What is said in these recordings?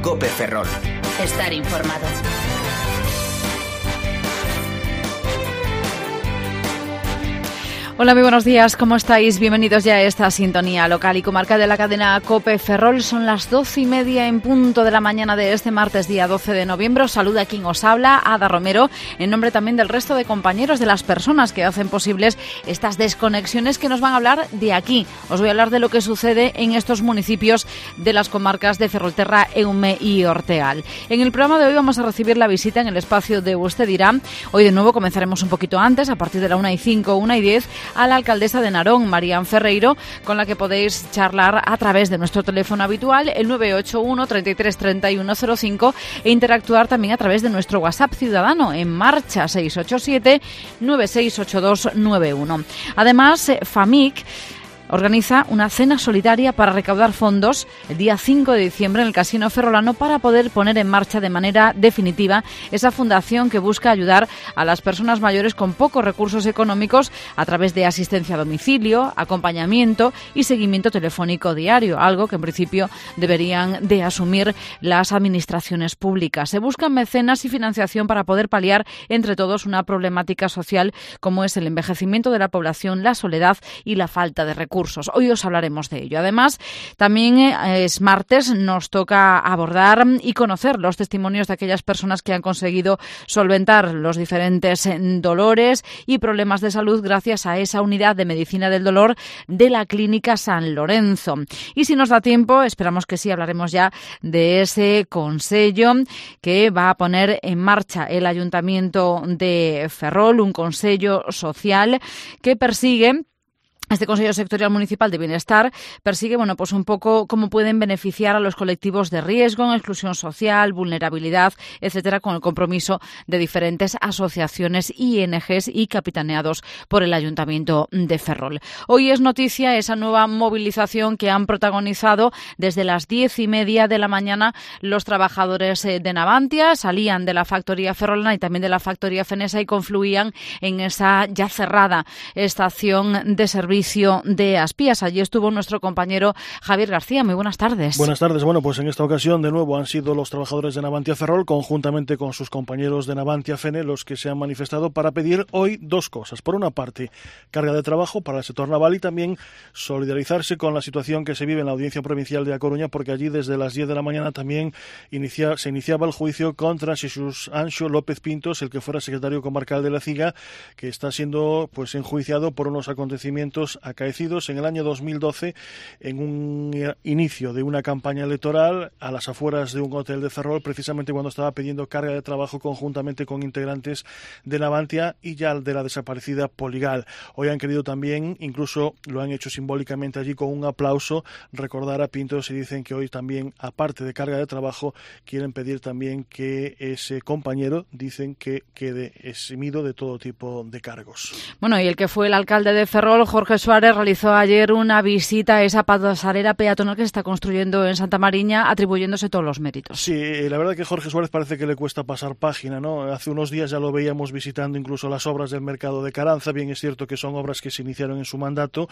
COPE Ferrol. Estar informado. Hola, muy buenos días, ¿cómo estáis? Bienvenidos ya a esta sintonía local y comarcal de la cadena COPE Ferrol. Son las 12:30 en punto de la mañana de este martes, día 12 de noviembre. Os saluda quien os habla, Ada Romero, en nombre también del resto de compañeros, de las personas que hacen posibles estas desconexiones que nos van a hablar de aquí. Os voy a hablar de lo que sucede en estos municipios de las comarcas de Ferrolterra, Eume y Ortegal. En el programa de hoy vamos a recibir la visita en el espacio de Usted Dirá. Hoy de nuevo comenzaremos un poquito antes, a partir de la 1:05, 1:10, a la alcaldesa de Narón, Marián Ferreiro, con la que podéis charlar a través de nuestro teléfono habitual, el 981 33 31 05, e interactuar también a través de nuestro WhatsApp ciudadano en marcha 687 968291. Además, FAMIC organiza una cena solidaria para recaudar fondos el día 5 de diciembre en el Casino Ferrolano para poder poner en marcha de manera definitiva esa fundación que busca ayudar a las personas mayores con pocos recursos económicos a través de asistencia a domicilio, acompañamiento y seguimiento telefónico diario, algo que en principio deberían de asumir las administraciones públicas. Se buscan mecenas y financiación para poder paliar entre todos una problemática social como es el envejecimiento de la población, la soledad y la falta de recursos. Hoy os hablaremos de ello. Además, también es martes, nos toca abordar y conocer los testimonios de aquellas personas que han conseguido solventar los diferentes dolores y problemas de salud gracias a esa unidad de medicina del dolor de la Clínica San Lorenzo. Y si nos da tiempo, esperamos que sí, hablaremos ya de ese consello que va a poner en marcha el Ayuntamiento de Ferrol, un consello social que persigue. Este Consejo Sectorial Municipal de Bienestar persigue, pues un poco cómo pueden beneficiar a los colectivos de riesgo, en exclusión social, vulnerabilidad, etcétera, con el compromiso de diferentes asociaciones, INGs y capitaneados por el Ayuntamiento de Ferrol. Hoy es noticia esa nueva movilización que han protagonizado desde las 10:30 de la mañana los trabajadores de Navantia. Salían de la factoría ferrolana y también de la factoría fenesa y confluían en esa ya cerrada estación de servicio de Aspías. Allí estuvo nuestro compañero Javier García. Muy buenas tardes. Buenas tardes. Bueno, pues en esta ocasión de nuevo han sido los trabajadores de Navantia Ferrol, conjuntamente con sus compañeros de Navantia Fene, los que se han manifestado para pedir hoy dos cosas. Por una parte, carga de trabajo para el sector naval y también solidarizarse con la situación que se vive en la Audiencia Provincial de A Coruña, porque allí desde las 10 de la mañana también se iniciaba el juicio contra Xesús Anxo López Pintos, el que fuera secretario comarcal de la CIGA, que está siendo enjuiciado por unos acontecimientos acaecidos en el año 2012 en un inicio de una campaña electoral a las afueras de un hotel de Ferrol, precisamente cuando estaba pidiendo carga de trabajo conjuntamente con integrantes de Navantia y ya de la desaparecida Poligal. Hoy han querido también, incluso lo han hecho simbólicamente allí con un aplauso, recordar a Pintos y dicen que hoy también, aparte de carga de trabajo, quieren pedir también que ese compañero, dicen que quede eximido de todo tipo de cargos. Bueno, y el que fue el alcalde de Ferrol, Jorge Suárez, realizó ayer una visita a esa pasarela peatonal que se está construyendo en Santa Mariña, atribuyéndose todos los méritos. Sí, la verdad que Jorge Suárez parece que le cuesta pasar página, ¿no? Hace unos días ya lo veíamos visitando incluso las obras del mercado de Caranza. Bien es cierto que son obras que se iniciaron en su mandato,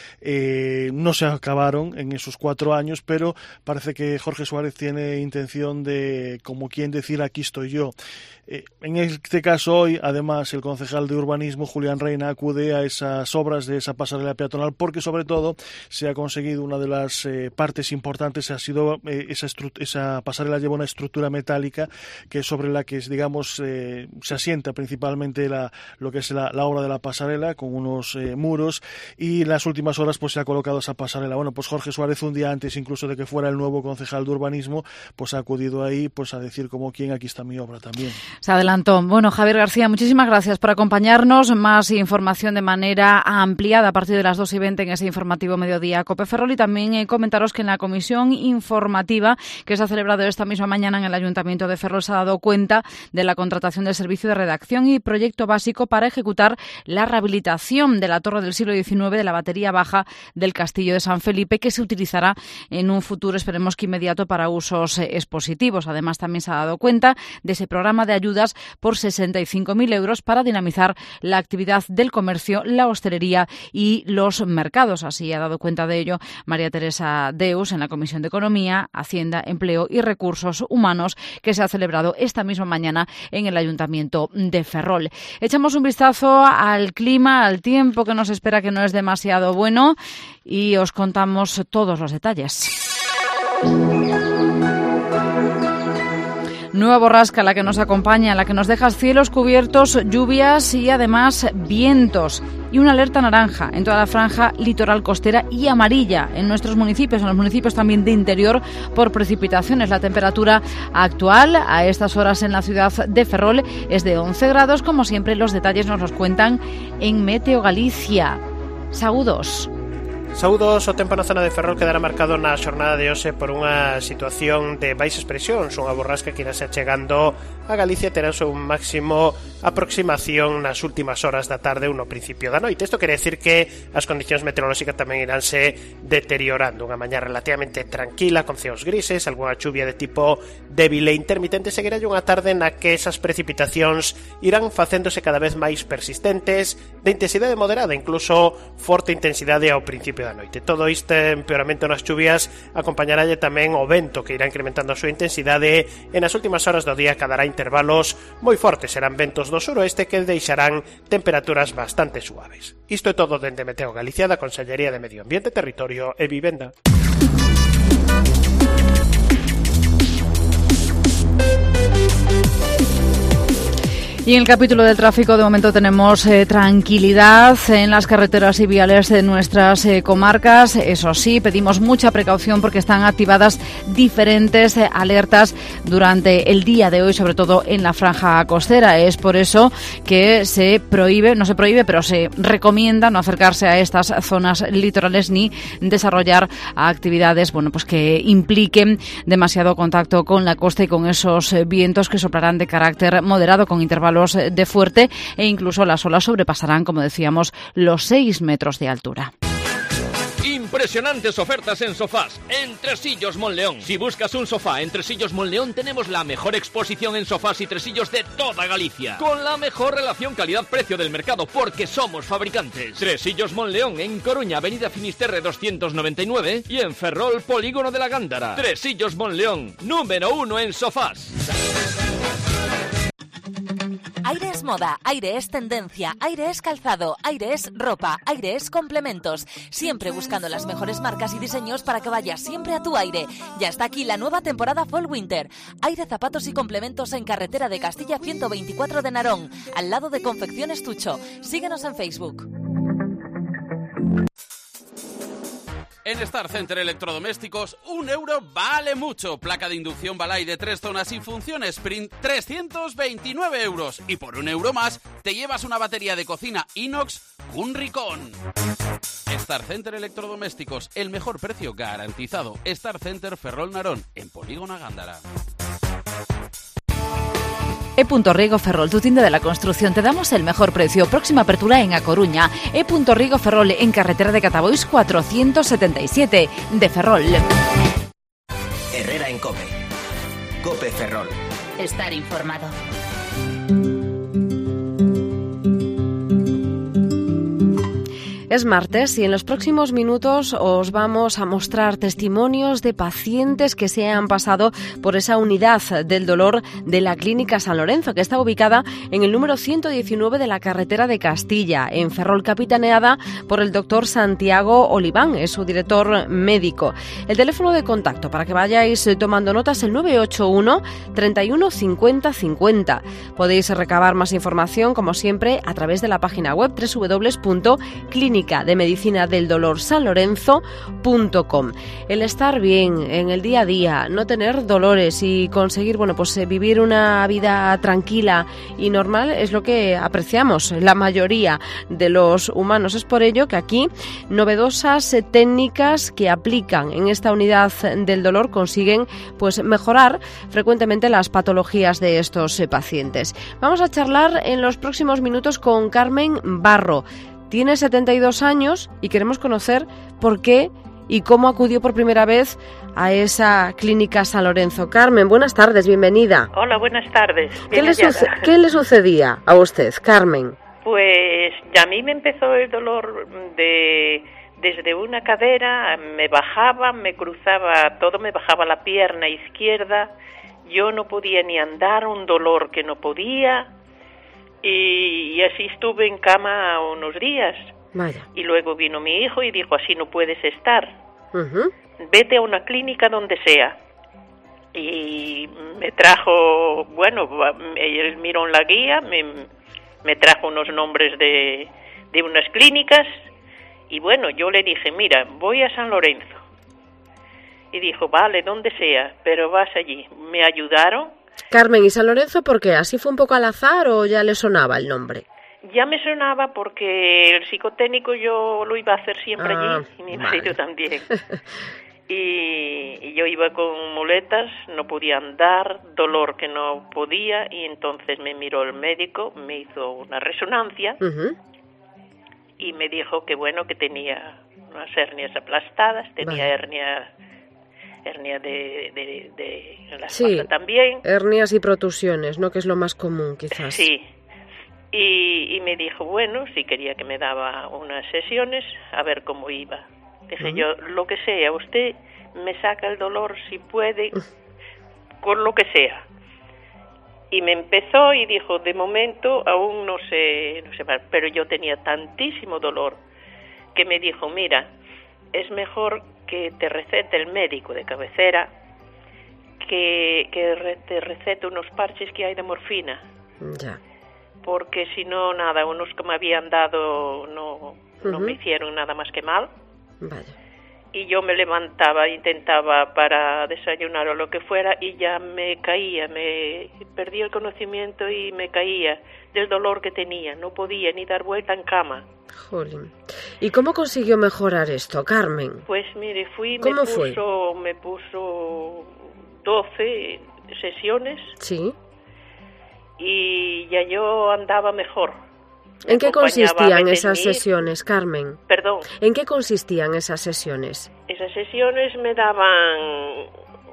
no se acabaron en esos 4 años, pero parece que Jorge Suárez tiene intención de, como quien decir, aquí estoy yo. En este caso hoy, además, el concejal de urbanismo, Julián Reina, acude a esas obras de esa pasarela peatonal porque, sobre todo, se ha conseguido una de las partes importantes, ha sido esa pasarela lleva una estructura metálica que es sobre la que, digamos, se asienta principalmente lo que es la obra de la pasarela, con unos muros, y en las últimas horas se ha colocado esa pasarela. Bueno, pues Jorge Suárez, un día antes incluso de que fuera el nuevo concejal de urbanismo, ha acudido ahí a decir como quien, aquí está mi obra también. Se adelantó. Bueno, Javier García, muchísimas gracias por acompañarnos. Más información de manera ampliada a partir de las 2:20 en ese informativo Mediodía COPE Ferrol, y también comentaros que en la comisión informativa que se ha celebrado esta misma mañana en el Ayuntamiento de Ferrol se ha dado cuenta de la contratación del servicio de redacción y proyecto básico para ejecutar la rehabilitación de la torre del siglo XIX de la batería baja del Castillo de San Felipe, que se utilizará en un futuro, esperemos que inmediato, para usos expositivos. Además, también se ha dado cuenta de ese programa de ayudas por 65.000 euros para dinamizar la actividad del comercio, la hostelería y y los mercados. Así ha dado cuenta de ello María Teresa Deus en la Comisión de Economía, Hacienda, Empleo y Recursos Humanos, que se ha celebrado esta misma mañana en el Ayuntamiento de Ferrol. Echamos un vistazo al clima, al tiempo que nos espera, que no es demasiado bueno, y os contamos todos los detalles. Nueva borrasca la que nos acompaña, la que nos deja cielos cubiertos, lluvias y además vientos. Y una alerta naranja en toda la franja litoral costera y amarilla en nuestros municipios, en los municipios también de interior, por precipitaciones. La temperatura actual a estas horas en la ciudad de Ferrol es de 11 grados. Como siempre, los detalles nos los cuentan en Meteo Galicia. Saúdos. Saúdos, o tempo na zona de Ferrol quedará marcado na xornada de hoxe por unha situación de baixas presións, unha borrasca que irá se achegando a Galicia, terá o seu máximo aproximación nas últimas horas da tarde ou no principio da noite. Isto quere decir que as condicións meteorolóxicas tamén iránse deteriorando. Unha mañá relativamente tranquila, con ceos grises, algunha chuvia de tipo débil e intermitente. Seguirá unha tarde na que esas precipitacións irán facéndose cada vez máis persistentes, de intensidade moderada, incluso forte intensidade ao principio da noite. Todo este empeoramento nas chuvias acompañaralle tamén o vento, que irá incrementando a súa intensidade e nas últimas horas do día cadará intervalos moi fortes. Serán ventos do suroeste que deixarán temperaturas bastante suaves. Isto é todo dende Meteo Galicia, da Consellería de Medio Ambiente, Territorio e Vivenda. Y en el capítulo del tráfico, de momento tenemos tranquilidad en las carreteras y viales de nuestras comarcas. Eso sí, pedimos mucha precaución porque están activadas diferentes alertas durante el día de hoy, sobre todo en la franja costera. Es por eso que se recomienda no acercarse a estas zonas litorales ni desarrollar actividades, pues que impliquen demasiado contacto con la costa y con esos vientos que soplarán de carácter moderado con intervalos de fuerte, e incluso las olas sobrepasarán, como decíamos, los 6 metros de altura. Impresionantes ofertas en sofás en Tresillos Monleón. Si buscas un sofá en Tresillos Monleón, tenemos la mejor exposición en sofás y tresillos de toda Galicia, con la mejor relación calidad-precio del mercado, porque somos fabricantes. Tresillos Monleón en Coruña, Avenida Finisterre 299, y en Ferrol, Polígono de la Gándara. Tresillos Monleón, número 1 en sofás. Aire es moda, aire es tendencia, aire es calzado, aire es ropa, aire es complementos. Siempre buscando las mejores marcas y diseños para que vayas siempre a tu aire. Ya está aquí la nueva temporada Fall Winter. Aire, zapatos y complementos en carretera de Castilla 124 de Narón, al lado de Confecciones Tucho. Síguenos en Facebook. En Star Center Electrodomésticos, €1 vale mucho. Placa de inducción Balay de 3 zonas y función Sprint, 329 €. Y por €1 más, te llevas una batería de cocina inox Cunricón. Star Center Electrodomésticos, el mejor precio garantizado. Star Center Ferrol Narón, en Polígono Gándara. E.Riego Ferrol, tu tienda de la construcción. Te damos el mejor precio. Próxima apertura en A Coruña. E.Riego Ferrol, en carretera de Catabois 477 de Ferrol. Herrera en COPE. COPE Ferrol. Estar informado. Es martes y en los próximos minutos os vamos a mostrar testimonios de pacientes que se han pasado por esa unidad del dolor de la Clínica San Lorenzo, que está ubicada en el número 119 de la carretera de Castilla, en Ferrol, capitaneada por el doctor Santiago Oliván, es su director médico. El teléfono de contacto para que vayáis tomando notas es el 981 31 50 50. Podéis recabar más información, como siempre, a través de la página web www.clínica de Medicina del Dolor sanlorenzo.com. El estar bien en el día a día, no tener dolores y conseguir vivir una vida tranquila y normal es lo que apreciamos la mayoría de los humanos. Es por ello que aquí novedosas técnicas que aplican en esta unidad del dolor consiguen mejorar frecuentemente las patologías de estos pacientes. Vamos a charlar en los próximos minutos con Carmen Barro. Tiene 72 años y queremos conocer por qué y cómo acudió por primera vez a esa Clínica San Lorenzo. Carmen, buenas tardes, bienvenida. Hola, buenas tardes. ¿Qué le sucedía a usted, Carmen? Pues a mí me empezó el dolor desde una cadera, me bajaba, me cruzaba todo, me bajaba la pierna izquierda, yo no podía ni andar, un dolor que no podía, y así estuve en cama unos días. Vaya. Y luego vino mi hijo y dijo, así no puedes estar, vete a una clínica donde sea. Y me trajo, bueno, él miró en la guía, me trajo unos nombres de unas clínicas, y bueno, yo le dije, mira, voy a San Lorenzo. Y dijo, vale, donde sea, pero vas allí. Me ayudaron. Carmen, ¿y San Lorenzo por qué? ¿Así fue un poco al azar o ya le sonaba el nombre? Ya me sonaba porque el psicotécnico yo lo iba a hacer siempre allí, y mi marido también. Y yo iba con muletas, no podía andar, dolor que no podía, y entonces me miró el médico, me hizo una resonancia y me dijo que bueno, que tenía unas hernias aplastadas, tenía hernia de la espalda también. Hernias y protusiones, ¿no? Que es lo más común, quizás. Sí. Y me dijo, bueno, si quería que me daba unas sesiones, a ver cómo iba. Dije yo, lo que sea, usted me saca el dolor si puede, con lo que sea. Y me empezó y dijo, de momento aún no sé, pero yo tenía tantísimo dolor que me dijo, mira, es mejor que te recete el médico de cabecera, que te recete unos parches que hay de morfina. Ya. Porque si no, nada, unos que me habían dado no me hicieron nada más que mal. Vaya. Y yo me levantaba, intentaba para desayunar o lo que fuera, y ya me caía, me perdí el conocimiento y me caía del dolor que tenía. No podía ni dar vuelta en cama. Jolín. ¿Y cómo consiguió mejorar esto, Carmen? Pues mire, me puso 12 sesiones. Sí. Y ya yo andaba mejor. ¿En qué consistían esas sesiones, Carmen? Perdón. ¿En qué consistían esas sesiones? Esas sesiones me daba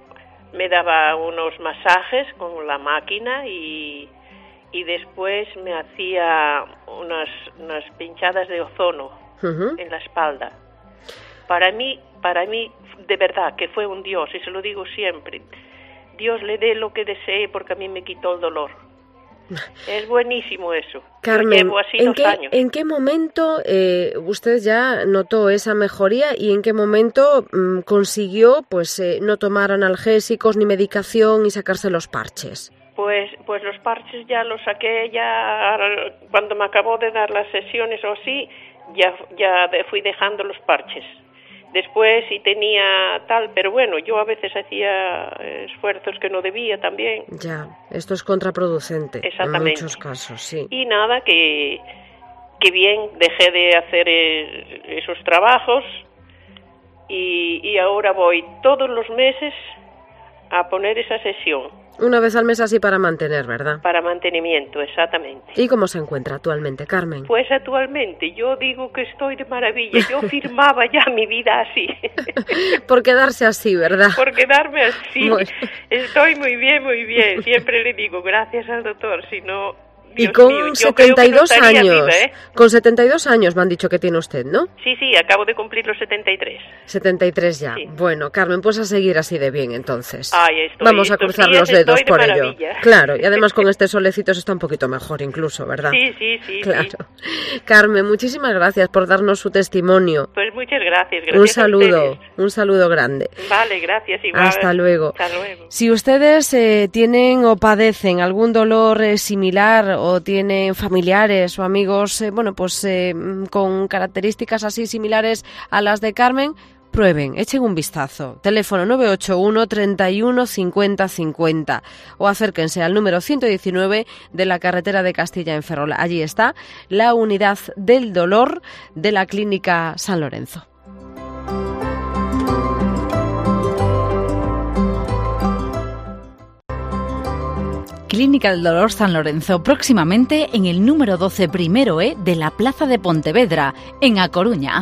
unos masajes con la máquina y después me hacía unas pinchadas de ozono en la espalda. Para mí, de verdad, que fue un Dios, y se lo digo siempre. Dios le dé lo que desee porque a mí me quitó el dolor. Es buenísimo eso. Carmen, llevo así 2 años. ¿En qué momento usted ya notó esa mejoría y en qué momento consiguió no tomar analgésicos ni medicación y sacarse los parches? Pues los parches ya los saqué cuando me acabó de dar las sesiones o así, ya fui dejando los parches. Después sí tenía tal, pero bueno, yo a veces hacía esfuerzos que no debía también. Ya, esto es contraproducente en muchos casos, sí. Y nada, que bien, dejé de hacer esos trabajos y ahora voy todos los meses a poner esa sesión. Una vez al mes así para mantener, ¿verdad? Para mantenimiento, exactamente. ¿Y cómo se encuentra actualmente, Carmen? Pues actualmente yo digo que estoy de maravilla. Yo firmaba ya mi vida así. Por quedarse así, ¿verdad? Por quedarme así. Bueno. Estoy muy bien, muy bien. Siempre le digo gracias al doctor, si no... Y con 72 años, viva, con 72 años me han dicho que tiene usted, ¿no? Sí, acabo de cumplir los 73. 73 ya. Sí. Bueno, Carmen, pues a seguir así de bien entonces. Vamos a cruzar los dedos por ello. Claro, y además con este solecito se está un poquito mejor incluso, ¿verdad? Sí. Claro. Sí. Carmen, muchísimas gracias por darnos su testimonio. Pues muchas gracias. Un saludo grande. Vale, gracias. Igual. Hasta luego. Hasta luego. Si ustedes tienen o padecen algún dolor similar o tienen familiares o amigos, con características así similares a las de Carmen, prueben, echen un vistazo. Teléfono 981 31 50 50 o acérquense al número 119 de la carretera de Castilla en Ferrol. Allí está la unidad del dolor de la Clínica San Lorenzo. Clínica del Dolor San Lorenzo, próximamente en el número 12 primero E de la Plaza de Pontevedra, en A Coruña.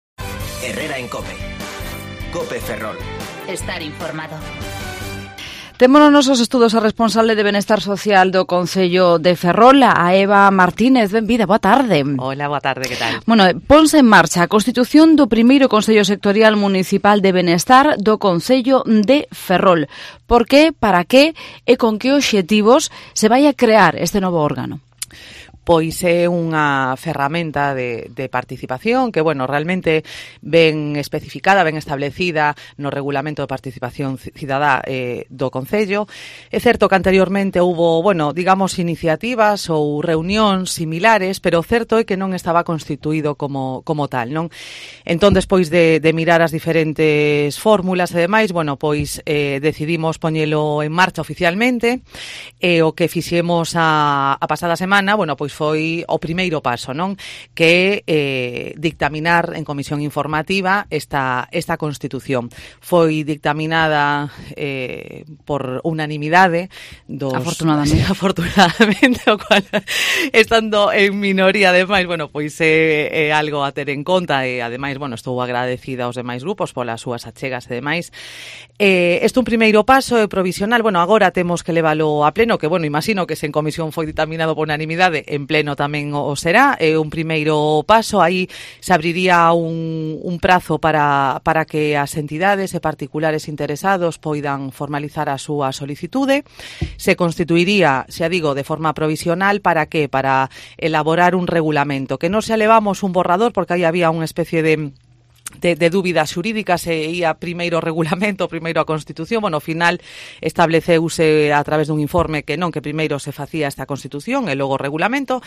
Herrera en COPE. COPE Ferrol. Estar informado. Temos nos nosos estudos a responsable de Benestar Social do Concello de Ferrol, a Eva Martínez. Benvida, boa tarde. Hola, boa tarde, que tal? Bueno, ponse en marcha a constitución do primeiro Consello Sectorial Municipal de Benestar do Concello de Ferrol. Por que, para que e con que obxectivos se vai a crear este novo órgano? Pois é unha ferramenta de participación que, bueno, realmente ben especificada, ben establecida no Regulamento de Participación Cidadá do Concello. É certo que anteriormente houbo, bueno, digamos, iniciativas ou reunións similares, pero o certo é que non estaba constituído como tal, non? Entón, despois de mirar as diferentes fórmulas e demais, bueno, pois decidimos poñelo en marcha oficialmente, e o que fixemos a pasada semana, bueno, pois foi o primeiro paso, non? Que é dictaminar en comisión informativa esta Constitución. Foi dictaminada por unanimidade dos... Afortunadamente, o cual, estando en minoría, ademais, bueno, pois é algo a ter en conta e, ademais, bueno, estou agradecida aos demais grupos polas súas achegas e demais. Este un primeiro paso é provisional. Bueno, agora temos que leválo a pleno, que, bueno, imagino que se en comisión foi dictaminado por unanimidade, en pleno tamén o será. É un primeiro paso, aí se abriría un prazo para que as entidades e particulares interesados poidan formalizar a súa solicitude. Se constituiría, xa digo, de forma provisional, para que? Para elaborar un regulamento, que non se levamos un borrador, porque aí había unha especie de dúbidas xurídicas, e ia primeiro o regulamento, primeiro a Constitución. Bueno, ao final estableceuse a través dun informe que non, que primeiro se facía esta Constitución e logo o regulamento.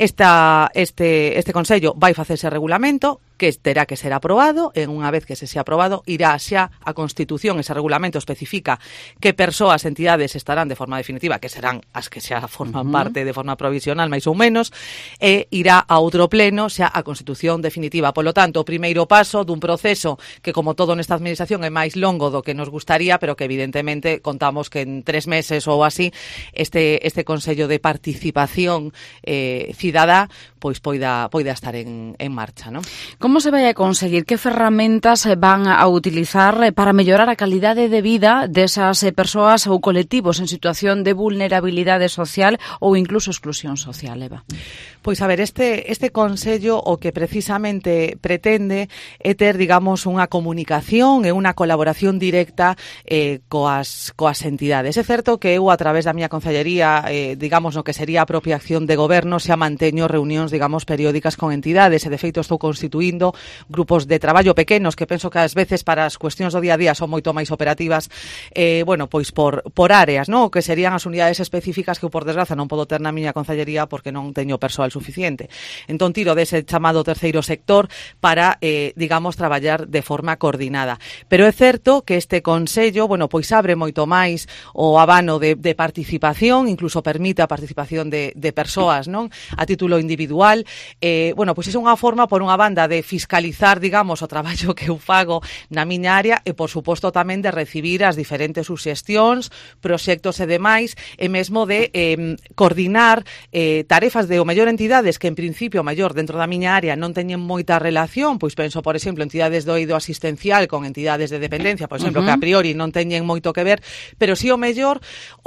Este Consello vai facer ese regulamento, que terá que ser aprobado, e unha vez que se sea aprobado, irá xa a Constitución. Ese regulamento especifica que persoas, entidades estarán de forma definitiva, que serán as que xa forman parte de forma provisional, máis ou menos, e irá a outro pleno xa a Constitución definitiva. Polo tanto, o primeiro paso dun proceso que, como todo nesta administración, é máis longo do que nos gustaría, pero que evidentemente contamos que en 3 meses ou así este Consello de Participación Cidadá pois poida estar en marcha, non? Como se vai a conseguir? Que ferramentas van a utilizar para mellorar a calidade de vida desas persoas ou colectivos en situación de vulnerabilidade social ou incluso exclusión social, Eva? Pois, a ver, este Consello o que precisamente pretende é ter, digamos, unha comunicación e unha colaboración directa coas entidades. É certo que eu, a través da miña concellería, digamos, no que sería a propia acción de goberno, xa manteño reunións, digamos, periódicas con entidades, e de feito estou constituindo grupos de traballo pequenos que penso que ás veces para as cuestións do día a día son moito máis operativas, bueno, pois por áreas, non? Que serían as unidades específicas que eu, por desgraza, non podo ter na miña concellería porque non teño persoal suficiente. Entón tiro dese chamado terceiro sector para, digamos, traballar de forma coordinada. Pero é certo que este Consello, bueno, pois abre moito máis o abano de participación, incluso permite a participación de persoas, non? A título individual. Bueno, pois é unha forma, por unha banda, de fiscalizar, digamos, o traballo que eu fago na miña área, e, por suposto, tamén de recibir as diferentes suxestións, proxectos e demais, e mesmo de coordinar tarefas de, o mellor, entidades que, en principio, o mellor, dentro da miña área non teñen moita relación. Pois penso, por exemplo, entidades do eido asistencial con entidades de dependencia, por exemplo, que a priori non teñen moito que ver, pero si, o mellor,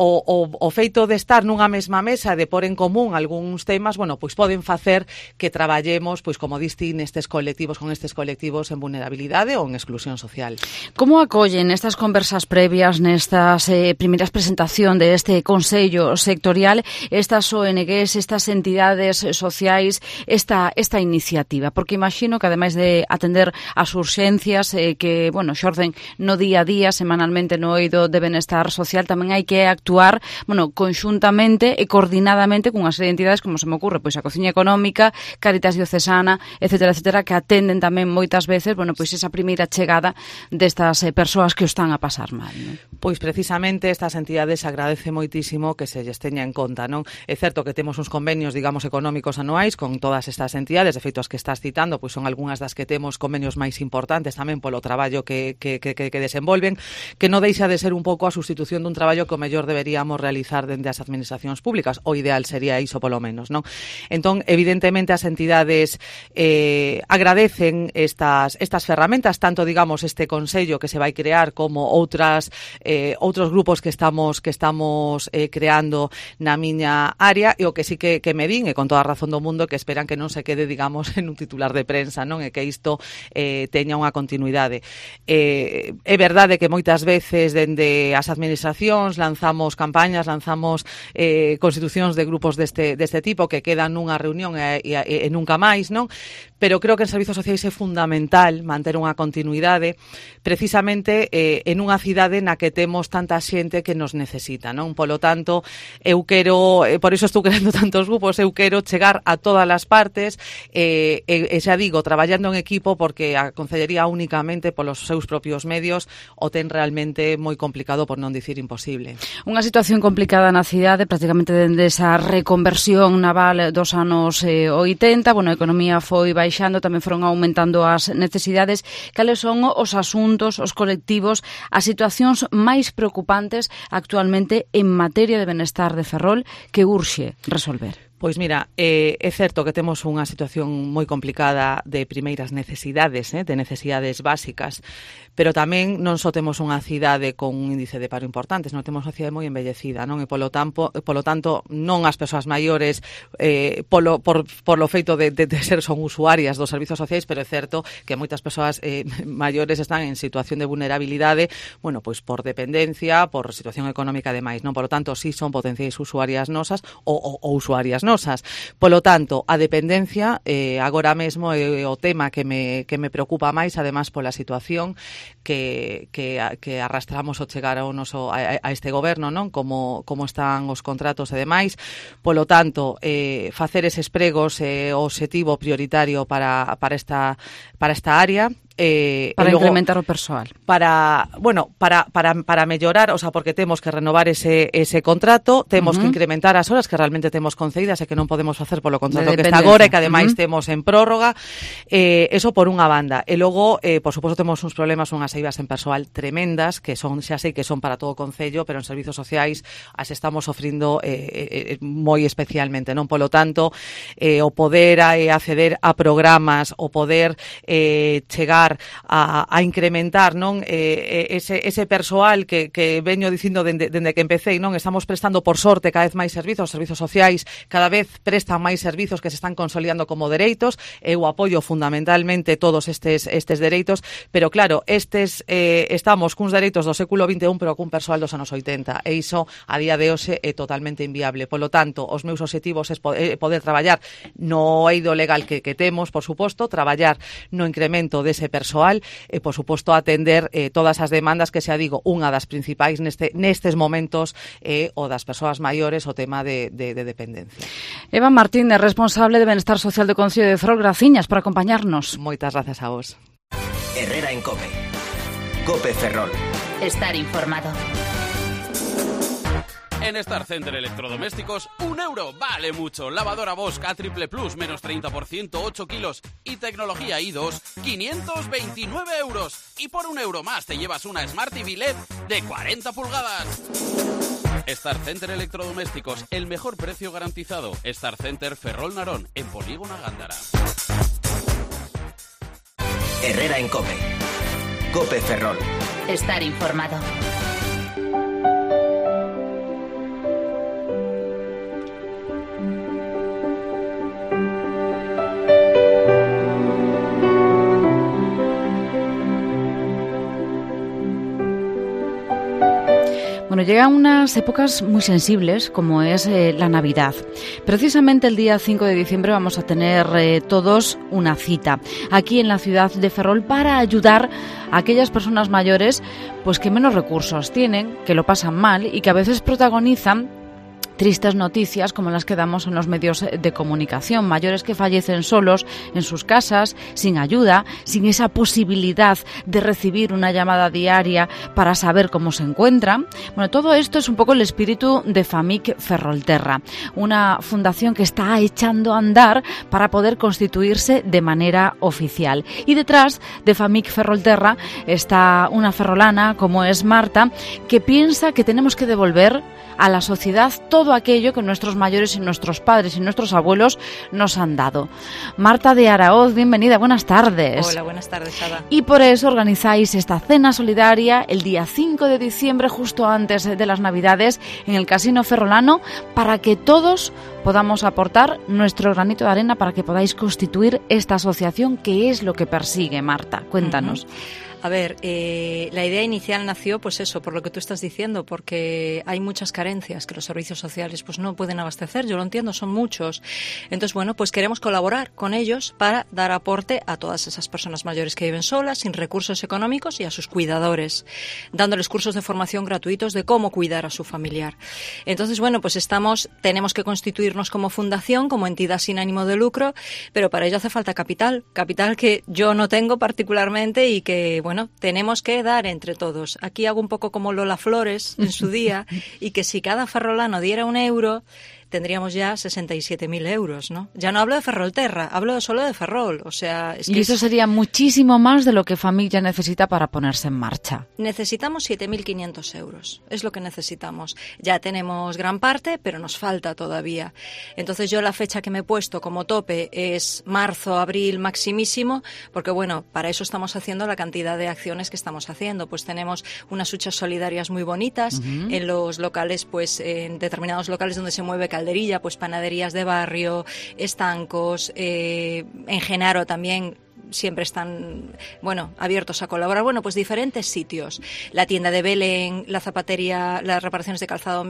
o feito de estar nunha mesma mesa, de pôr en común algúns temas, bueno, pois poden facer que traballemos, pois, como diste, nestes colectivos, con estes colectivos en vulnerabilidade ou en exclusión social. Como acollen estas conversas previas, nestas primeiras presentación de este Consello Sectorial, estas ONGs, estas entidades sociais, esta iniciativa? Porque imagino que, ademais de atender as urxencias que, bueno, xorden no día a día, semanalmente no eido de Benestar Social, tamén hai que actuar, bueno, conxuntamente e coordinadamente cunha serie de entidades, como se me ocurre, pois a Cociña Económica, Cáritas Diocesana, etcétera, etcétera, que atenden tamén moitas veces, bueno, pois esa primeira chegada destas persoas que o están a pasar mal, non? Pois precisamente estas entidades agradece moitísimo que se lles teña en conta, non? É certo que temos uns convenios, digamos, económicos anuais con todas estas entidades, de feito as que estás citando, pois son algunhas das que temos convenios máis importantes tamén polo traballo que desenvolven, que non deixa de ser un pouco a sustitución dun traballo que o mellor deberíamos realizar dende as administracións públicas. O ideal sería iso, polo menos, non? Entón, evidentemente as entidades agradecen estas ferramentas, tanto, digamos, este consello que se vai crear como outros grupos que estamos creando na miña área, e o que sí que me din, e con toda a razón do mundo, que esperan que non se quede, digamos, en un titular de prensa, non? E que isto teña unha continuidade. É verdade que moitas veces dende as administracións lanzamos campañas, lanzamos constitucións de grupos deste tipo que quedan nunha reunión e nunca máis, non? Pero creo que en servizos sociais é fundamental manter unha continuidade precisamente en unha cidade na que temos tanta xente que nos necesita, non? Polo tanto, eu quero, por iso estou creando tantos grupos, eu quero chegar a todas as partes e xa digo, traballando en equipo, porque a Concellería únicamente polos seus propios medios o ten realmente moi complicado, por non dicir imposible. Unha situación complicada na cidade, prácticamente dende esa reconversión naval dos anos 80, bueno, a economía foi baixando, tamén foron aumentando as necesidades. Cales son os asuntos, os colectivos, as situacións máis preocupantes actualmente en materia de benestar de Ferrol que urxe resolver? Pois mira, é certo que temos unha situación moi complicada de primeiras necesidades, de necesidades básicas, pero tamén non só temos unha cidade con un índice de paro importante, senón temos unha cidade moi envellecida, non? E polo tanto, non as persoas maiores por lo feito de ser son usuarias dos servizos sociais, pero é certo que moitas persoas maiores están en situación de vulnerabilidade, bueno, pois por dependencia, por situación económica e demais, non? Polo tanto, si son potenciais usuarias nosas ou usuarias nosas. Polo tanto, a dependencia agora mesmo é o tema que me preocupa máis, además pola situación que arrastramos ao chegar a este goberno, non? Como están os contratos e demais. Polo tanto, facer eses pregos é o obxectivo prioritario para esta área. Para incrementar o persoal. Para mellorar, o sea, porque temos que renovar ese contrato, temos que incrementar as horas que realmente temos concedidas e que non podemos facer polo contrato que está agora e que ademais temos en prórroga. Eso por unha banda. E logo, por suposto, temos uns problemas, unhas eivas en persoal tremendas, que son, xa sei que son para todo o concello, pero en servizos sociais as estamos sofrindo moi especialmente, non? Polo tanto, o poder acceder a programas, o poder chegar a incrementar, non, ese persoal que veño dicindo dende que empecé, non, estamos prestando por sorte cada vez máis servizos sociais cada vez prestan máis servizos que se están consolidando como dereitos. Eu apoio fundamentalmente todos estes dereitos, pero claro, estamos cuns dereitos do século XXI pero cun persoal dos anos 80, e iso a día de hoxe é totalmente inviable. Polo tanto, os meus obxectivos é poder traballar no eido legal que temos, por suposto, traballar no incremento dese persoal e, por suposto, atender todas as demandas que, xa digo, unha das principais nestes momentos é o das persoas maiores, o tema de dependencia. Eva Martínez, responsable de Benestar Social do Concello de Ferrol, graciñas por acompañarnos. Moitas gracias a vos. Herrera en COPE. COPE Ferrol. Estar informado. En Star Center Electrodomésticos, €1 vale mucho. Lavadora Bosch A Triple Plus, menos 30%, 8 kilos. Y tecnología i2, €529. Y por €1 más te llevas una Smart TV LED de 40 pulgadas. Star Center Electrodomésticos, el mejor precio garantizado. Star Center Ferrol Narón, en Polígono Gándara. Herrera en COPE. COPE Ferrol. Estar informado. Bueno, llegan unas épocas muy sensibles, como es la Navidad. Precisamente el día 5 de diciembre vamos a tener todos una cita aquí en la ciudad de Ferrol para ayudar a aquellas personas mayores pues que menos recursos tienen, que lo pasan mal y que a veces protagonizan tristes noticias como las que damos en los medios de comunicación. Mayores que fallecen solos en sus casas, sin ayuda, sin esa posibilidad de recibir una llamada diaria para saber cómo se encuentran. Bueno, todo esto es un poco el espíritu de FAMIC Ferrolterra, una fundación que está echando a andar para poder constituirse de manera oficial. Y detrás de FAMIC Ferrolterra está una ferrolana como es Marta, que piensa que tenemos que devolver a la sociedad todo todo aquello que nuestros mayores y nuestros padres y nuestros abuelos nos han dado. Marta de Araoz, bienvenida, buenas tardes. Hola, buenas tardes, Ada. Y por eso organizáis esta cena solidaria el día 5 de diciembre, justo antes de las Navidades, en el Casino Ferrolano, para que todos podamos aportar nuestro granito de arena para que podáis constituir esta asociación. ¿Qué es lo que persigue, Marta? Cuéntanos. A ver, la idea inicial nació, pues eso, por lo que tú estás diciendo, porque hay muchas carencias que los servicios sociales pues no pueden abastecer, yo lo entiendo, son muchos. Entonces, bueno, pues queremos colaborar con ellos para dar aporte a todas esas personas mayores que viven solas, sin recursos económicos, y a sus cuidadores, dándoles cursos de formación gratuitos de cómo cuidar a su familiar. Entonces, bueno, pues tenemos que constituirnos como fundación, como entidad sin ánimo de lucro, pero para ello hace falta capital que yo no tengo particularmente y que, bueno, tenemos que dar entre todos. Aquí hago un poco como Lola Flores en su día, y que si cada ferrolano diera €1, tendríamos ya 67.000 euros, ¿no? Ya no hablo de Ferrolterra, hablo solo de Ferrol, o sea... Es que y eso sería muchísimo más de lo que FAMIC ya necesita para ponerse en marcha. Necesitamos 7.500 euros, es lo que necesitamos. Ya tenemos gran parte, pero nos falta todavía. Entonces yo la fecha que me he puesto como tope es marzo, abril maximísimo, porque bueno, para eso estamos haciendo la cantidad de acciones que estamos haciendo. Pues tenemos unas huchas solidarias muy bonitas en los locales, pues en determinados locales donde se mueve calderilla, pues panaderías de barrio, estancos, en Genaro también siempre están, bueno, abiertos a colaborar. Bueno, pues diferentes sitios. La tienda de Belén, la zapatería, las reparaciones de calzado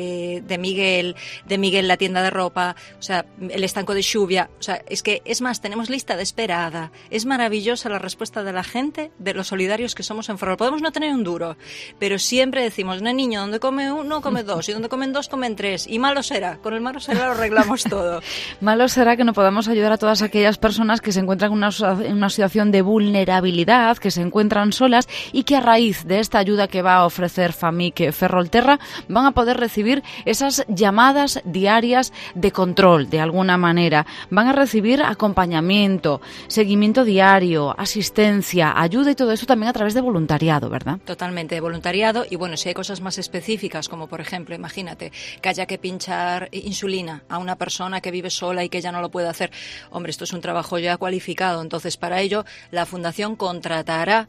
de Miguel la tienda de ropa, o sea, el estanco de Xuvia. O sea, es que, es más, tenemos lista de espera, Ada. Es maravillosa la respuesta de la gente, de los solidarios que somos en Ferrol. Podemos no tener un duro, pero siempre decimos, no, niño, donde come uno, come dos, y donde comen dos, comen tres. Y malo será, con el malo será lo arreglamos todo. Malo será que no podamos ayudar a todas aquellas personas que se encuentran en una situación de vulnerabilidad, que se encuentran solas y que a raíz de esta ayuda que va a ofrecer FAMIC Ferrolterra van a poder recibir esas llamadas diarias de control de alguna manera. Van a recibir acompañamiento, seguimiento diario, asistencia, ayuda y todo eso también a través de voluntariado, ¿verdad? Totalmente, de voluntariado. Y bueno, si hay cosas más específicas, como por ejemplo, imagínate que haya que pinchar insulina a una persona que vive sola y que ya no lo puede hacer. Hombre, esto es un trabajo ya cualificado, entonces para ello la Fundación contratará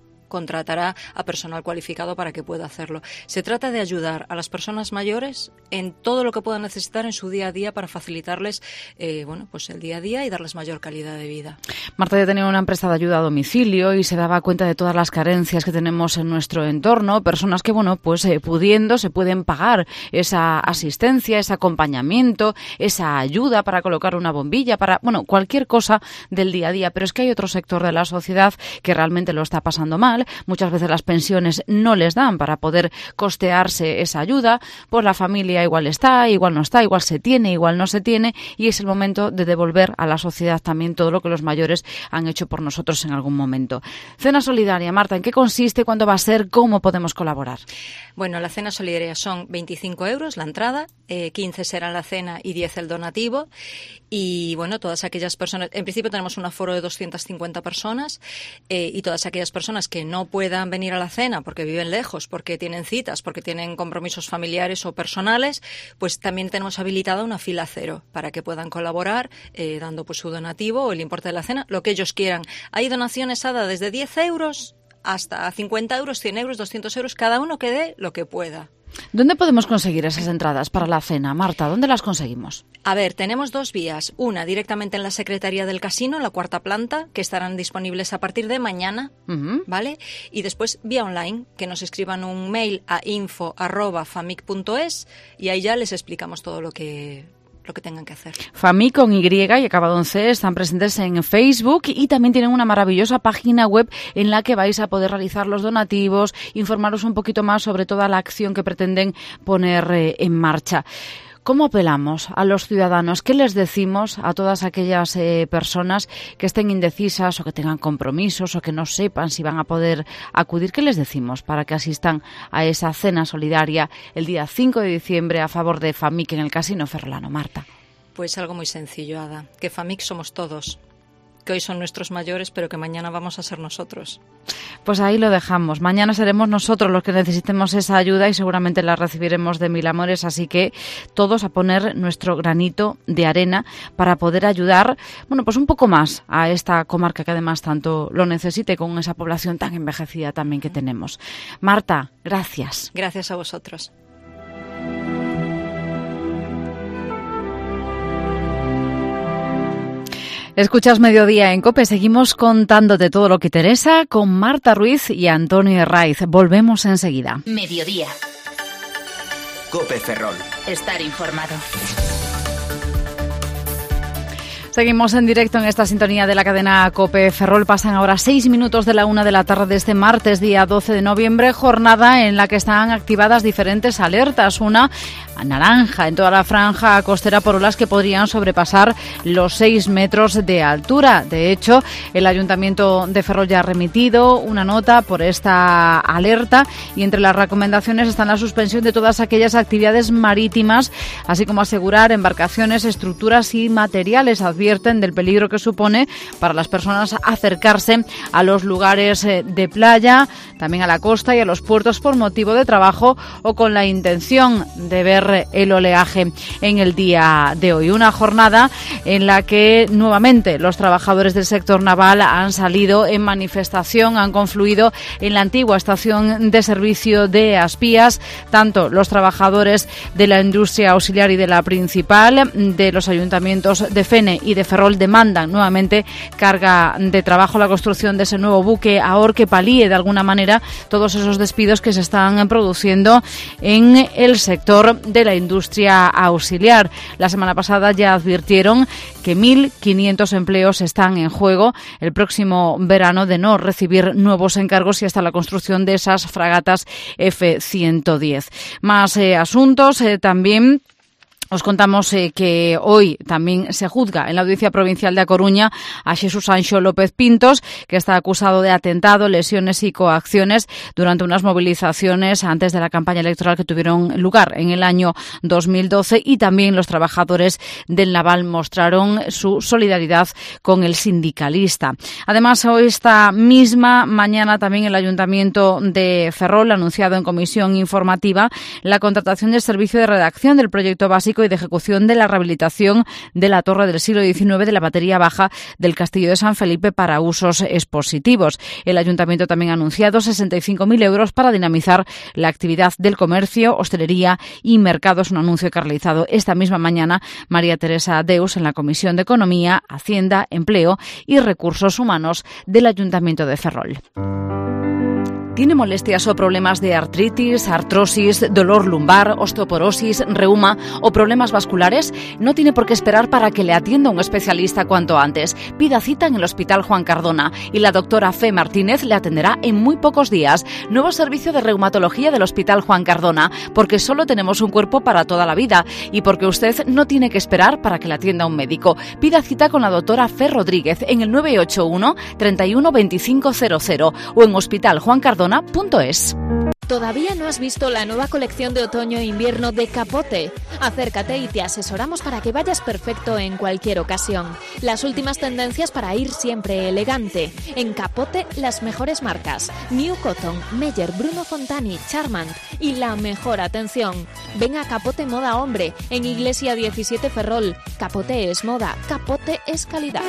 a personal cualificado para que pueda hacerlo. Se trata de ayudar a las personas mayores en todo lo que puedan necesitar en su día a día para facilitarles bueno, pues el día a día y darles mayor calidad de vida. Marta ya tenía una empresa de ayuda a domicilio y se daba cuenta de todas las carencias que tenemos en nuestro entorno, personas que, bueno, pues pudiendo se pueden pagar esa asistencia, ese acompañamiento, esa ayuda para colocar una bombilla, para, bueno, cualquier cosa del día a día. Pero es que hay otro sector de la sociedad que realmente lo está pasando mal. Muchas veces las pensiones no les dan para poder costearse esa ayuda, pues la familia igual está, igual no está, igual se tiene, igual no se tiene, y es el momento de devolver a la sociedad también todo lo que los mayores han hecho por nosotros en algún momento. Cena solidaria, Marta, ¿en qué consiste? ¿Cuándo va a ser? ¿Cómo podemos colaborar? Bueno, la cena solidaria son 25 euros la entrada, 15 será la cena y 10 el donativo. Y bueno, todas aquellas personas, en principio tenemos un aforo de 250 personas y todas aquellas personas que no puedan venir a la cena porque viven lejos, porque tienen citas, porque tienen compromisos familiares o personales, pues también tenemos habilitada una fila cero para que puedan colaborar dando pues su donativo o el importe de la cena, lo que ellos quieran. Hay donaciones, Ada, desde 10 euros hasta 50 euros, 100 euros, 200 euros, cada uno que dé lo que pueda. ¿Dónde podemos conseguir esas entradas para la cena, Marta? ¿Dónde las conseguimos? A ver, tenemos dos vías. Una, directamente en la Secretaría del Casino, en la 4ª planta, que estarán disponibles a partir de mañana, ¿vale? Y después, vía online, que nos escriban un mail a info@famic.es y ahí ya les explicamos todo lo que tengan que hacer. FAMIC con Y y acabado en C están presentes en Facebook y también tienen una maravillosa página web en la que vais a poder realizar los donativos, informaros un poquito más sobre toda la acción que pretenden poner en marcha. ¿Cómo apelamos a los ciudadanos? ¿Qué les decimos a todas aquellas personas que estén indecisas o que tengan compromisos o que no sepan si van a poder acudir? ¿Qué les decimos para que asistan a esa cena solidaria el día 5 de diciembre a favor de FAMIC en el Casino Ferrolano, Marta? Pues algo muy sencillo, Ada, que FAMIC somos todos. que hoy son nuestros mayores, pero que mañana vamos a ser nosotros. Pues ahí lo dejamos. Mañana seremos nosotros los que necesitemos esa ayuda y seguramente la recibiremos de mil amores, así que todos a poner nuestro granito de arena para poder ayudar, bueno, pues un poco más a esta comarca que además tanto lo necesite, con esa población tan envejecida también que tenemos. Marta, gracias. Gracias a vosotros. Escuchas Mediodía en COPE. Seguimos contándote todo lo que interesa con Marta Ruiz y Antonio Herraiz. Volvemos enseguida. Mediodía. COPE Ferrol. Estar informado. Seguimos en directo en esta sintonía de la cadena COPE Ferrol. Pasan ahora 6 minutos de la 1 de la tarde de este martes, día 12 de noviembre, jornada en la que están activadas diferentes alertas. Una naranja en toda la franja costera por olas que podrían sobrepasar los 6 metros de altura. De hecho, el Ayuntamiento de Ferrol ya ha remitido una nota por esta alerta y entre las recomendaciones están la suspensión de todas aquellas actividades marítimas, así como asegurar embarcaciones, estructuras y materiales. Advierten del peligro que supone para las personas acercarse a los lugares de playa, también a la costa y a los puertos por motivo de trabajo o con la intención de ver el oleaje en el día de hoy. Una jornada en la que nuevamente los trabajadores del sector naval han salido en manifestación, han confluido en la antigua estación de servicio de Aspías, tanto los trabajadores de la industria auxiliar y de la principal, de los ayuntamientos de Fene y de Ferrol demandan nuevamente carga de trabajo, la construcción de ese nuevo buque AOR que palíe de alguna manera todos esos despidos que se están produciendo en el sector de la industria auxiliar. La semana pasada ya advirtieron que 1.500 empleos están en juego el próximo verano de no recibir nuevos encargos y hasta la construcción de esas fragatas F-110. Más asuntos también. Os contamos que hoy también se juzga en la Audiencia Provincial de A Coruña a Xesús Anxo López Pintos, que está acusado de atentado, lesiones y coacciones durante unas movilizaciones antes de la campaña electoral que tuvieron lugar en el año 2012, y también los trabajadores del Naval mostraron su solidaridad con el sindicalista. Además, hoy esta misma mañana también el Ayuntamiento de Ferrol ha anunciado en comisión informativa la contratación del servicio de redacción del proyecto básico y de ejecución de la rehabilitación de la torre del siglo XIX de la batería baja del Castillo de San Felipe para usos expositivos. El Ayuntamiento también ha anunciado 65.000 euros para dinamizar la actividad del comercio, hostelería y mercados, un anuncio que ha realizado esta misma mañana María Teresa Deus en la Comisión de Economía, Hacienda, Empleo y Recursos Humanos del Ayuntamiento de Ferrol. ¿Tiene molestias o problemas de artritis, artrosis, dolor lumbar, osteoporosis, reuma o problemas vasculares? No tiene por qué esperar para que le atienda un especialista cuanto antes. Pida cita en el Hospital Juan Cardona y la doctora Fe Martínez le atenderá en muy pocos días. Nuevo servicio de reumatología del Hospital Juan Cardona, porque solo tenemos un cuerpo para toda la vida y porque usted no tiene que esperar para que le atienda un médico. Pida cita con la doctora Fe Rodríguez en el 981 31 25 00 o en hospitaljuancardona.es. ¿Todavía no has visto la nueva colección de otoño e invierno de Capote? Acércate y te asesoramos para que vayas perfecto en cualquier ocasión. Las últimas tendencias para ir siempre elegante. En Capote, las mejores marcas: New Cotton, Meyer, Bruno Fontani, Charmant y la mejor atención. Ven a Capote Moda Hombre, en Iglesia 17 Ferrol. Capote es moda, Capote es calidad.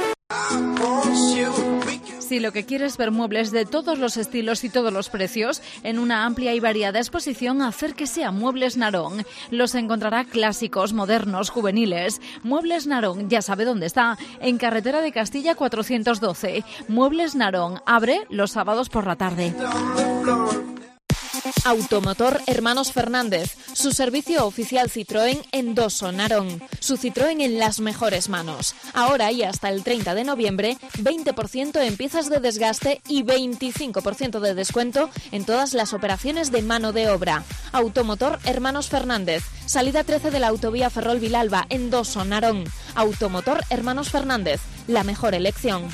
Si lo que quieres ver muebles de todos los estilos y todos los precios en una amplia y variada exposición, acérquese a Muebles Narón. Los encontrará clásicos, modernos, juveniles. Muebles Narón, ya sabe dónde está, en Carretera de Castilla 412. Muebles Narón, abre los sábados por la tarde. Automotor Hermanos Fernández, su servicio oficial Citroën en Doso, Narón. Su Citroën en las mejores manos. Ahora y hasta el 30 de noviembre, 20% en piezas de desgaste y 25% de descuento en todas las operaciones de mano de obra. Automotor Hermanos Fernández, salida 13 de la autovía Ferrol-Vilalba en Doso, Narón. Automotor Hermanos Fernández, la mejor elección.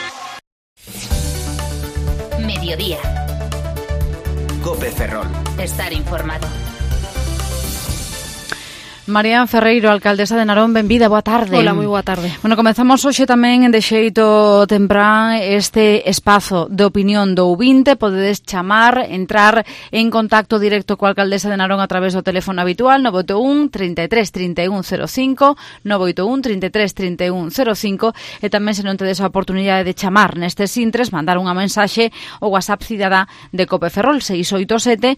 Mediodía. COPE Ferrol. Estar informado. Marián Ferreiro, alcaldesa de Narón, benvida, boa tarde. Hola, moi boa tarde. Bueno, comezamos hoxe tamén de xeito temprán este espazo de opinión do ouvinte. Podedes chamar, entrar en contacto directo coa alcaldesa de Narón a través do teléfono habitual 981 33 31 05, 981 33 31 05, e tamén se non tedes a oportunidade de chamar nestes intres, mandar unha mensaxe ao WhatsApp cidadá de Cope Ferrol 687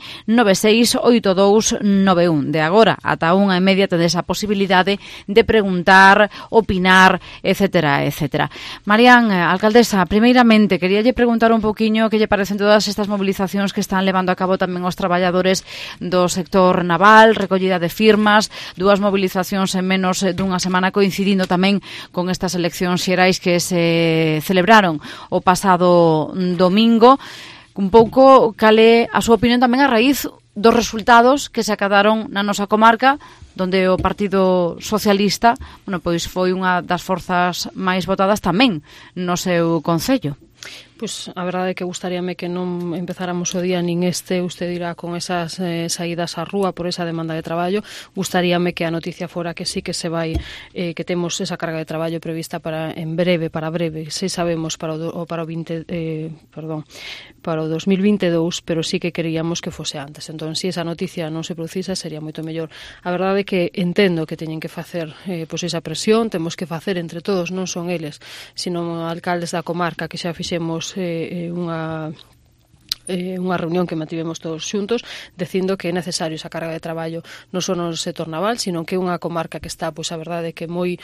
968291. De agora ata 1:30 tedes a posibilidade de preguntar, opinar, etcétera, etcétera. Marián, alcaldesa, primeiramente, queríalle preguntar un poquinho que lle parecen todas estas movilizacións que están levando a cabo tamén os traballadores do sector naval, recollida de firmas, dúas movilizacións en menos dunha semana, coincidindo tamén con estas eleccións xerais que se celebraron o pasado domingo. Un pouco, cale a súa opinión tamén a raíz dos resultados que se acadaron na nosa comarca, donde o Partido Socialista, bueno, pois foi unha das forzas máis votadas tamén no seu concello. Pois a verdade é que gustaríame que non empezáramos o día nin usted dirá con esas saídas á rúa por esa demanda de traballo. Gustaríame que a noticia fora que sí que se vai, que temos esa carga de traballo prevista para breve, se sabemos para o 2022, pero sí que queríamos que fose antes. Entón, se esa noticia non se producisa, sería moito mellor. A verdade é que entendo que teñen que facer pois esa presión, temos que facer entre todos, non son eles, sino alcaldes da comarca, que xa fixemos unha reunión que mantivemos todos xuntos dicindo que é necesario esa carga de traballo non só no sector naval, sino que é unha comarca que está, pois a verdade, que moi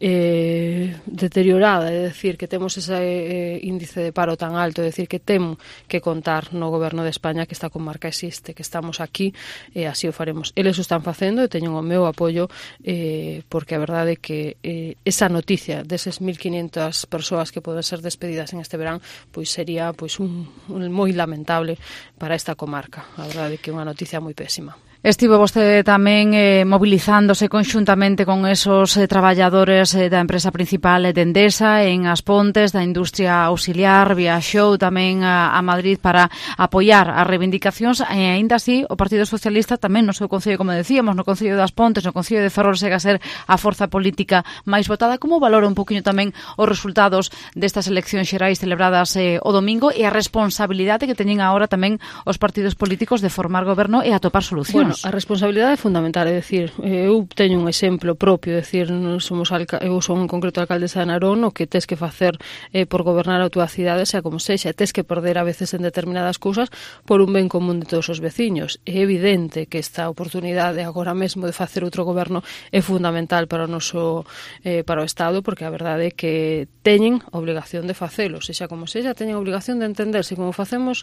deteriorada, é dicir, que temos ese índice de paro tan alto, é dicir, que temo que contar no goberno de España que esta comarca existe, que estamos aquí, e así o faremos. Eles o están facendo e teñen o meu apoio, porque a verdade é que esa noticia deses 1.500 persoas que poden ser despedidas en este verán, pois sería pois un moi lamentable para esta comarca. A verdade é que é unha noticia moi pésima. Estivo vostede tamén movilizándose conxuntamente con esos traballadores da empresa principal de Endesa en As Pontes, da industria auxiliar, viaxou tamén a Madrid para apoiar as reivindicacións, e aínda así o Partido Socialista tamén no seu concello, como decíamos, no concello das Pontes, no concello de Ferrol, segue a ser a forza política máis votada. Como valora un poquinho tamén os resultados destas eleccións xerais celebradas o domingo e a responsabilidade que teñen agora tamén os partidos políticos de formar goberno e atopar solucións? A responsabilidade é fundamental, é dicir, eu teño un exemplo propio, é dicir, eu son en concreto alcaldesa de Narón, o que tes que facer por gobernar a túa cidade, sea como sexa, tes que perder a veces en determinadas cousas por un ben común de todos os veciños. É evidente que esta oportunidade agora mesmo de facer outro goberno é fundamental para o noso para o Estado, porque a verdade é que teñen a obligación de facelo, sexa como sexa, teñen a obligación de entenderse, como facemos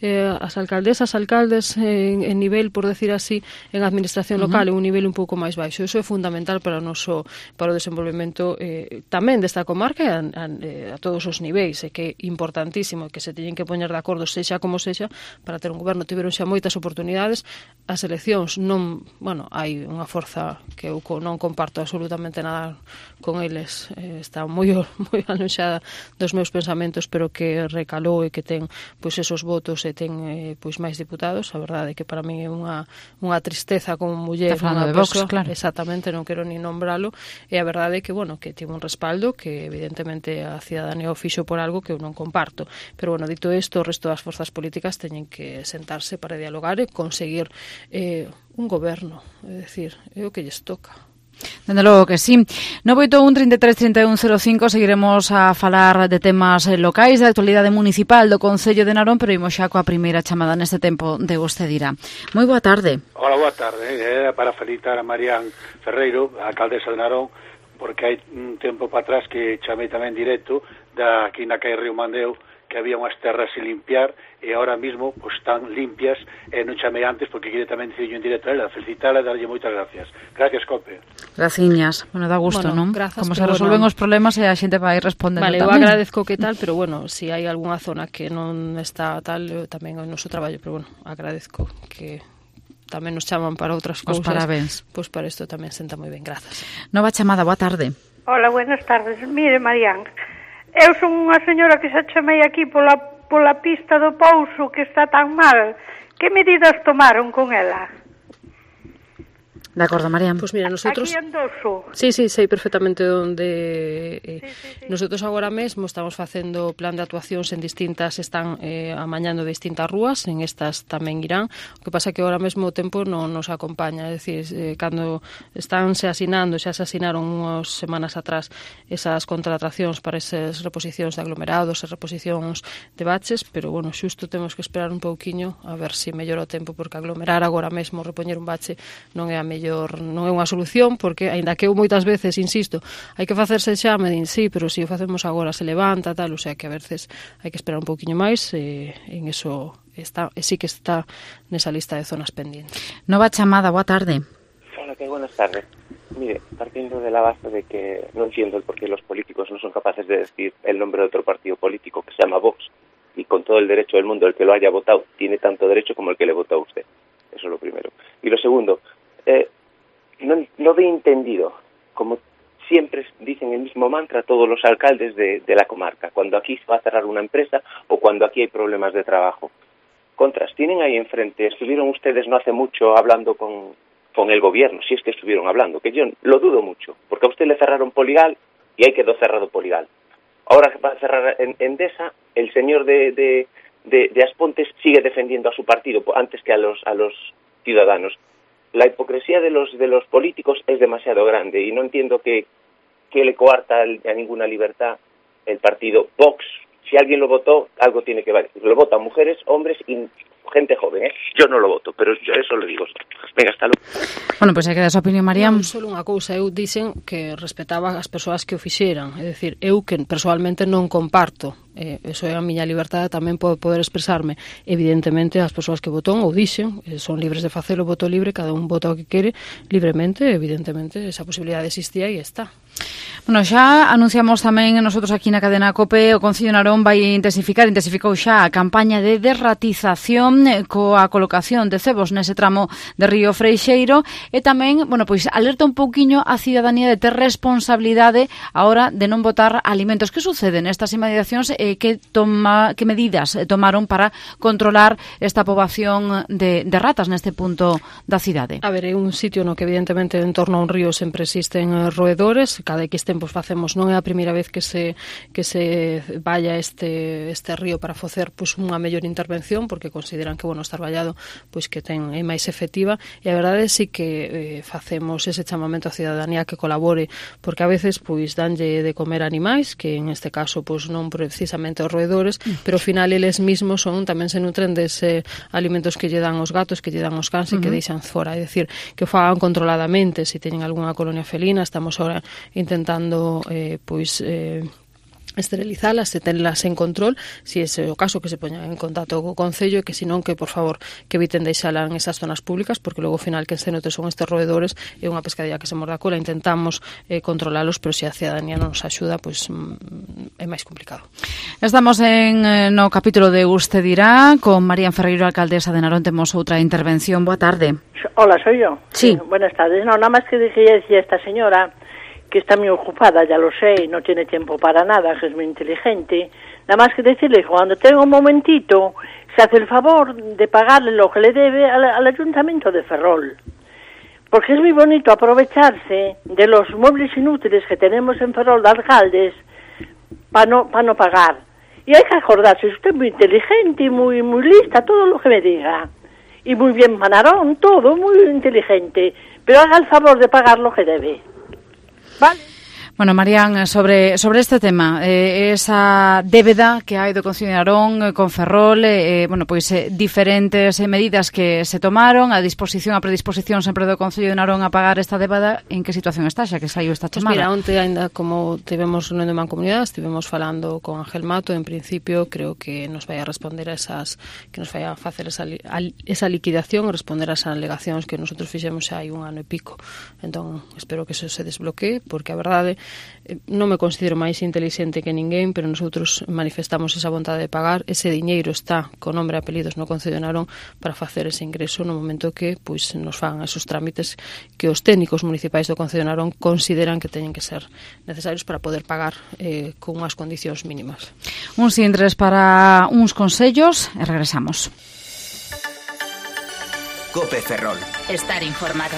as alcaldesas, alcaldes en nivel, por decir así, en administración local, en un nivel un pouco máis baixo. Iso é fundamental para o desenvolvemento tamén desta comarca e a todos os niveis, e que é importantísimo que se teñen que poñer de acordo, sexa como sexa, para ter un goberno. Tiveron xa moitas oportunidades, as eleccións non, hai unha forza que eu non comparto absolutamente nada con eles, está moi alonxada dos meus pensamentos, pero que recalou e que ten pois esos votos e ten pois máis diputados. A verdade é que para min é unha tristeza como muller, unha persoa, claro. Exactamente, non quero nin nombralo, e a verdade é que, que tivo un respaldo que evidentemente a cidadanía o fixo por algo que eu non comparto, pero dito isto, o resto das forzas políticas teñen que sentarse para dialogar e conseguir un goberno, é dicir, é o que lles toca. Dende logo que sí. 981 33 31 05, seguiremos a falar de temas locais, da actualidade municipal do Concello de Narón, pero imos xa coa primeira chamada neste tempo de vostede dirá. Moi boa tarde. Hola, boa tarde. Era para felicitar a Marián Ferreiro, a alcaldesa de Narón, porque hai un tempo para atrás que chamei tamén directo aquí na calle Río Mandeo, que había unhas terras sin limpiar e ahora mismo pues, están limpias, e non chamei antes porque queria tamén dicir en directo a ela, felicitala e darlle moitas gracias. Gracias, Cope. Graciñas. Dá gusto, non? Grazas, como se resolven os problemas e a xente vai respondendo tamén. Vale, eu agradezco que tal, pero se hai algunha zona que non está tal, eu tamén o noso traballo, pero agradezco que tamén nos chaman para outras cousas. Os parabéns. Pois para isto tamén senta moi ben, grazas. Nova chamada, boa tarde. Hola, buenas tardes. Mire, Marián, eu son unha señora que xa chamei aquí pola pista do Pouso que está tan mal. Que medidas tomaron con ela? De acordo, Marian. Pues mira, nosotros... Aquí Andoso. Sí, sei perfectamente onde... Nosotros agora mesmo estamos facendo plan de actuacións en distintas, están amañando distintas rúas, en estas tamén irán. O que pasa que agora mesmo o tempo non nos acompaña, é dicir, cando están se asinando, xa se asinaron unhas semanas atrás esas contratacións para esas reposicións de aglomerados, esas reposicións de baches, pero bueno, xusto temos que esperar un pouquiño a ver se mellora o tempo, porque aglomerar agora mesmo, repoñer un bache non é a non é unha solución, porque aínda que eu moitas veces insisto, hai que facerse xa, me din, sí, pero se o facemos agora se levanta, tal, o sea que a veces hai que esperar un pouquiño máis, en eso está, sí que está nesa lista de zonas pendientes. Nova chamada, boa tarde. Hola, que buenas tardes. Mire, partiendo de la base de que no entiendo el por qué los políticos no son capaces de decir el nombre de otro partido político que se llama Vox, y con todo el derecho del mundo el que lo haya votado tiene tanto derecho como el que le votó a usted. Eso es lo primero. Y lo segundo, no he entendido, como siempre dicen el mismo mantra todos los alcaldes de la comarca, cuando aquí se va a cerrar una empresa o cuando aquí hay problemas de trabajo. Contras, tienen ahí enfrente, estuvieron ustedes no hace mucho hablando con el gobierno, si es que estuvieron hablando, que yo lo dudo mucho, porque a usted le cerraron Poligal y ahí quedó cerrado Poligal. Ahora que va a cerrar Endesa, el señor de Aspontes sigue defendiendo a su partido antes que a los ciudadanos. La hipocresía de los políticos es demasiado grande y no entiendo que le coarta a ninguna libertad el partido Vox. Si alguien lo votó, algo tiene que ver. Lo votan mujeres, hombres y gente joven, ¿eh? Yo no lo voto, pero yo eso lo digo. Venga, hasta luego. Bueno, pois aí queda a súa opinión, Mariam. Solo unha cousa, eu dicen que respetaba as persoas que o fixeran, é dicir, eu que personalmente non comparto, eso é a miña liberdade, tamén poder expresarme. Evidentemente, as persoas que voton ou dixen, son libres de facelo, voto libre, cada un vota o que quere libremente, evidentemente, esa posibilidade existía e está. Bueno, xa anunciamos tamén nosotros aquí na cadena COPE, o Concello de Narón vai intensificou xa a campaña de derratización coa colocación de cebos nese tramo de Río Freixeiro e tamén, bueno, pois alerta un pouquiño a cidadanía de ter responsabilidade a hora de non botar alimentos. Que sucede nestas inmediacións e que medidas tomaron para controlar esta poboación de ratas neste punto da cidade? A ver, é un sitio no que evidentemente en torno a un río sempre existen roedores, cada X tempos facemos, non é a primeira vez que se vaya este río para facer pois unha mellor intervención, porque consideran que bueno, estar vallado pois que é máis efectiva, e a verdade é sí que facemos ese chamamento á cidadanía que colabore, porque a veces pois danlle de comer animais, que en este caso pois non precisamente os roedores, pero ao final eles mismos tamén se nutren dese alimentos que lle dan os gatos, que lle dan os cans e que deixan fora, é dicir, que o fagan controladamente. Se teñen algunha colonia felina, estamos ahora intentando esterilizalas e tenlas en control, si ese é o caso que se poñan en contacto co Concello e que senón que, por favor, que eviten deixala en esas zonas públicas, porque logo ao final que se note son estes roedores e unha pescadilla que se morde a cola. Intentamos controlalos, pero se a cidadanía non nos axuda, pois é máis complicado. Estamos no capítulo de Usted dirá con Marian Ferreiro, alcaldesa de Narón. Temos outra intervención. Boa tarde. Hola, soy yo. Sí. Buenas tardes. No, nada más que dije esta señora que está muy ocupada, ya lo sé, no tiene tiempo para nada, que es muy inteligente. Nada más que decirle, cuando tenga un momentito, se hace el favor de pagarle lo que le debe al Ayuntamiento de Ferrol. Porque es muy bonito aprovecharse de los muebles inútiles que tenemos en Ferrol de alcaldes para no pagar. Y hay que acordarse, usted es muy inteligente, muy lista, todo lo que me diga. Y muy bien Manarón, todo, muy inteligente. Pero haga el favor de pagar lo que debe. Vale. Bueno, Marian, sobre este tema, esa débeda que hai do Concello de Narón con Ferrol, bueno, pois diferentes medidas que se tomaron, a predisposición sempre do Concello de Narón a pagar esta débeda, en que situación está, xa que saiu esta chamada? Pues mira, onte ainda como tivemos reunión de Mancomunidade, estivemos falando con Ángel Mato, en principio creo que nos vai a responder a esas, que nos vai a facer esa liquidación e responder a esas alegacións que nosotros fixemos xa hai un ano e pico. Entón, espero que eso se desbloquee, porque a verdade non me considero máis inteligente que ninguén, pero nosotros manifestamos esa vontade de pagar. Ese diñeiro está con nombre e apelidos no Concello de Narón para facer ese ingreso no momento que pois nos fagan esos trámites que os técnicos municipais do Concello de Narón consideran que teñen que ser necesarios para poder pagar con unhas condicións mínimas. Uns intres para uns consellos e regresamos. Cope Ferrol. Estar informado.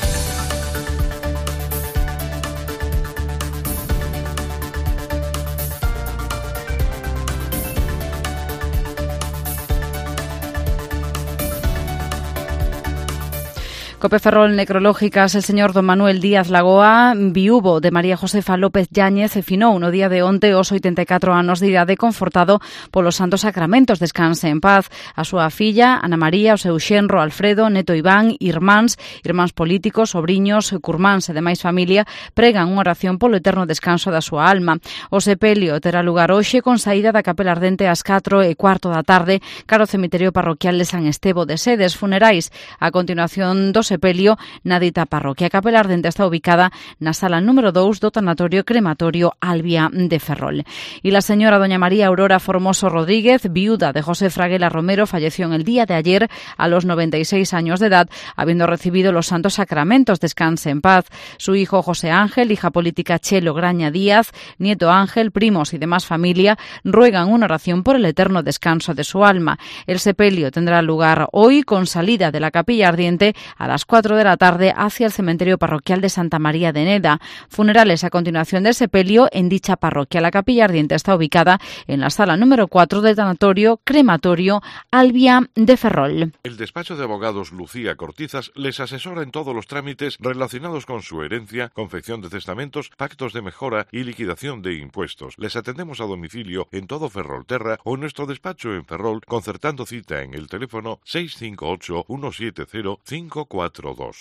Cope Ferrol necrológicas, el señor don Manuel Díaz Lagoa, viúvo de María Josefa López Yáñez, finou no día de onte os 84 anos de idade, confortado polos santos sacramentos. Descanse en paz. A súa filla, Ana María, o seu xenro Alfredo, neto Iván, irmáns políticos, sobriños, curmáns e demais familia pregan unha oración polo eterno descanso da súa alma. O sepelio terá lugar hoxe con saída da Capela Ardente ás 4:15 da tarde cara ao cemiterio parroquial de San Estevo de Sedes. Funerais a continuación do sepelio na dita parroquia. A Capela Ardente está ubicada na sala número 2 do tanatorio crematorio Albia de Ferrol. Y la señora doña María Aurora Formoso Rodríguez, viuda de José Fraguela Romero, falleció en el día de ayer a los 96 años de edad, habiendo recibido los santos sacramentos. Descanse en paz. Su hijo José Ángel, hija política Chelo Graña Díaz, nieto Ángel, primos y demás familia ruegan una oración por el eterno descanso de su alma. El sepelio tendrá lugar hoy con salida de la Capilla Ardiente a las 4 de la tarde hacia el cementerio parroquial de Santa María de Neda. Funerales a continuación del sepelio en dicha parroquia. La Capilla Ardiente está ubicada en la sala número 4 del tanatorio crematorio Albia de Ferrol. El despacho de abogados Lucía Cortizas les asesora en todos los trámites relacionados con su herencia, confección de testamentos, pactos de mejora y liquidación de impuestos. Les atendemos a domicilio en todo Ferrolterra o en nuestro despacho en Ferrol, concertando cita en el teléfono 658 170 542.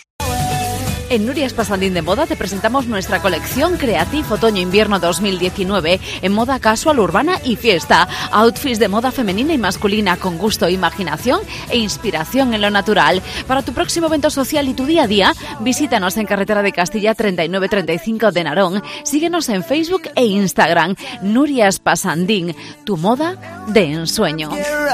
En Nurias Pasandín de Moda te presentamos nuestra colección Creative Otoño-Invierno 2019 en moda casual, urbana y fiesta. Outfits de moda femenina y masculina con gusto, imaginación e inspiración en lo natural. Para tu próximo evento social y tu día a día, visítanos en Carretera de Castilla 3935 de Narón. Síguenos en Facebook e Instagram. Nurias Pasandín, tu moda de ensueño.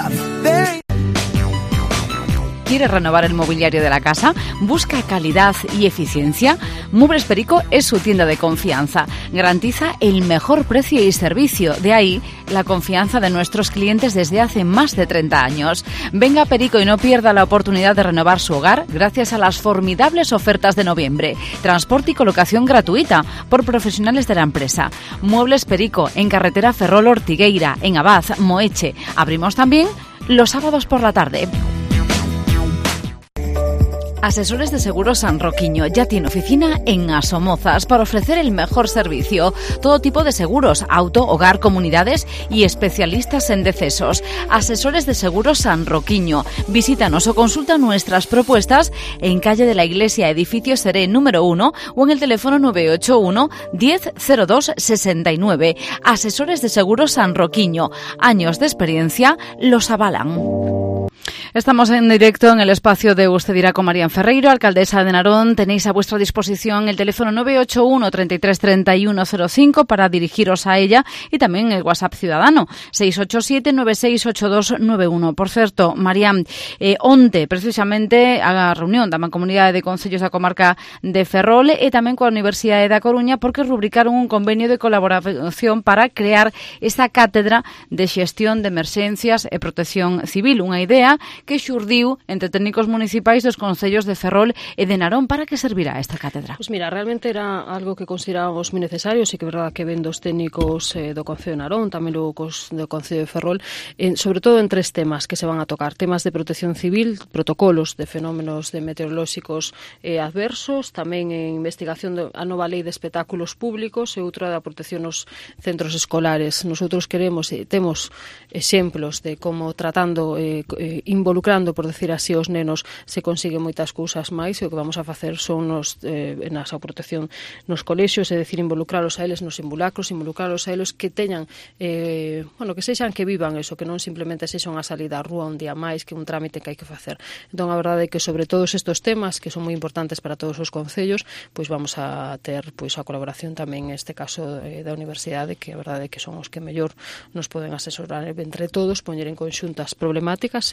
¿Quieres renovar el mobiliario de la casa? ¿Busca calidad y eficiencia? Muebles Perico es su tienda de confianza. Garantiza el mejor precio y servicio. De ahí la confianza de nuestros clientes desde hace más de 30 años. Venga a Perico y no pierda la oportunidad de renovar su hogar gracias a las formidables ofertas de noviembre. Transporte y colocación gratuita por profesionales de la empresa. Muebles Perico en carretera Ferrol Ortigueira, en Abad, Moeche. Abrimos también los sábados por la tarde. Asesores de Seguros San Roquiño ya tiene oficina en Asomozas para ofrecer el mejor servicio. Todo tipo de seguros, auto, hogar, comunidades y especialistas en decesos. Asesores de Seguros San Roquiño. Visítanos o consulta nuestras propuestas en calle de la Iglesia, edificio Seré número 1 o en el teléfono 981 10 02 69. Asesores de Seguros San Roquiño. Años de experiencia los avalan. Estamos en directo en el espacio de Usted dirá con María Ferreiro, alcaldesa de Narón. Tenéis a vuestra disposición el teléfono 981 33 31 05 para dirigiros a ella y también el WhatsApp ciudadano 687 968291. Por certo, María, onte precisamente a reunión da Mancomunidade de Concellos da Comarca de Ferrol e tamén coa Universidade da Coruña porque rubricaron un convenio de colaboración para crear esta cátedra de xestión de emerxencias e protección civil, unha idea que xurdiu entre técnicos municipais dos concellos de Ferrol e de Narón. Para que servirá esta cátedra? Pues mira, realmente era algo que considerábamos moi necesario, e que é verdad que ven dos técnicos do Concello de Narón, tamén do Concello de Ferrol, sobre todo en tres temas que se van a tocar: temas de protección civil, protocolos de fenómenos de meteorolóxicos adversos, tamén en investigación a nova lei de espectáculos públicos e outra da protección nos centros escolares. Nosotros queremos e temos exemplos de como tratando involucrando, por decir así, os nenos se consigue moitas cousas máis, e o que vamos a facer son na súa protección nos colexios, é dicir, involucralos a eles nos simulacros, involucralos a eles que teñan que sexan, que vivan eso, que non simplemente sexan a salida á rúa un día máis, que un trámite que hai que facer. Entón, a verdade é que sobre todos estes temas que son moi importantes para todos os concellos, pois vamos a ter a colaboración tamén neste caso da Universidade, que a verdade é que son os que mellor nos poden asesorar entre todos, poñer en conxuntas problemáticas e buscar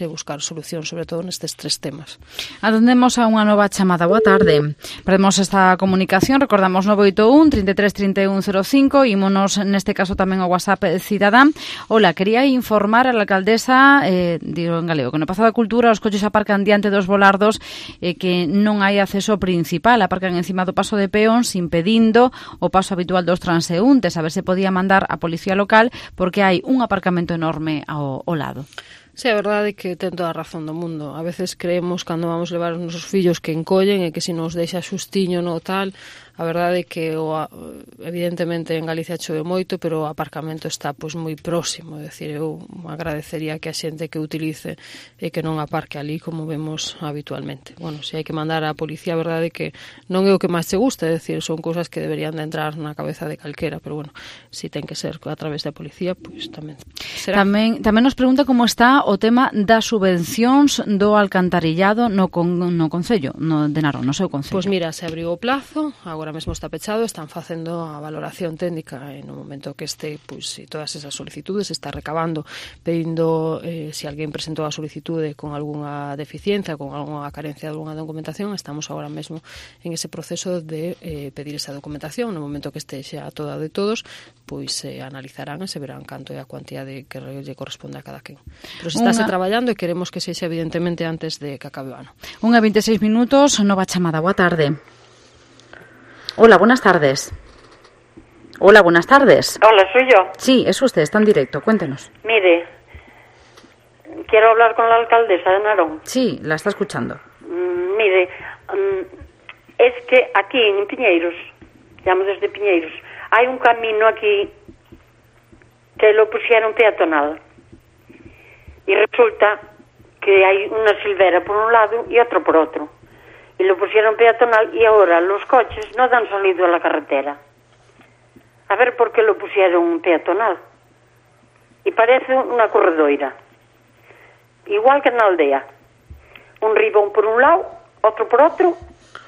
solución, sobre todo nestes 3 temas. Atendemos a unha nova chamada. Boa tarde. Perdemos esta comunicación, recordamos 981 33 31 05, ímonos neste caso tamén ao WhatsApp Cidadán. Hola, quería informar a la alcaldesa, digo en galego, que no Pazo da Cultura os coches aparcan diante dos volardos que non hai acceso principal, aparcan encima do paso de peóns impedindo o paso habitual dos transeúntes. A ver se podía mandar a policía local porque hai un aparcamento enorme ao lado. Sí, a verdade é que ten toda a razón do mundo. A veces creemos cando vamos levar os nosos fillos que encollen e que se nos deixa xustiño no tal. A verdade é que evidentemente en Galicia chove moito, pero o aparcamento está pois moi próximo. É dicir, eu agradecería que a xente que utilice e que non aparque ali como vemos habitualmente. Bueno, se hai que mandar a policía, a verdade é que non é o que máis te gusta, é dicir, son cousas que deberían de entrar na cabeza de calquera, pero bueno, si ten que ser a través da policía, pois tamén será. Tamén nos pregunta como está o tema das subvencións do alcantarillado no Concello, de Narón, no seu Concello. Pois mira, se abriu o plazo, agora mesmo está pechado, están facendo a valoración técnica e no momento que este, pois, si todas esas solicitudes está recabando, pedindo se alguén presentou a solicitude con algunha deficiencia, con algunha carencia de algunha documentación, estamos agora mesmo en ese proceso de pedir esa documentación. No momento que este xa toda de todos, pois se analizarán e se verán canto é a cuantía que lle corresponde a cada quen. Pero se estáse traballando e queremos que sexa evidentemente antes de que acabe o ano. 1:26, nova chamada. Boa tarde. Hola, buenas tardes. Hola, buenas tardes. Hola, soy yo. Sí, es usted, está en directo, cuéntenos. Mire, quiero hablar con la alcaldesa de Narón. Sí, la está escuchando. Mire, es que aquí en Piñeiros, llamo desde Piñeiros, hay un camino aquí que lo pusieron peatonal. Y resulta que hay una silvera por un lado y otro por otro. Y lo pusieron peatonal y ahora los coches no dan salido a la carretera. A ver por qué lo pusieron peatonal. Y parece una corredoira. Igual que en la aldea. Un ribón por un lado, otro por otro.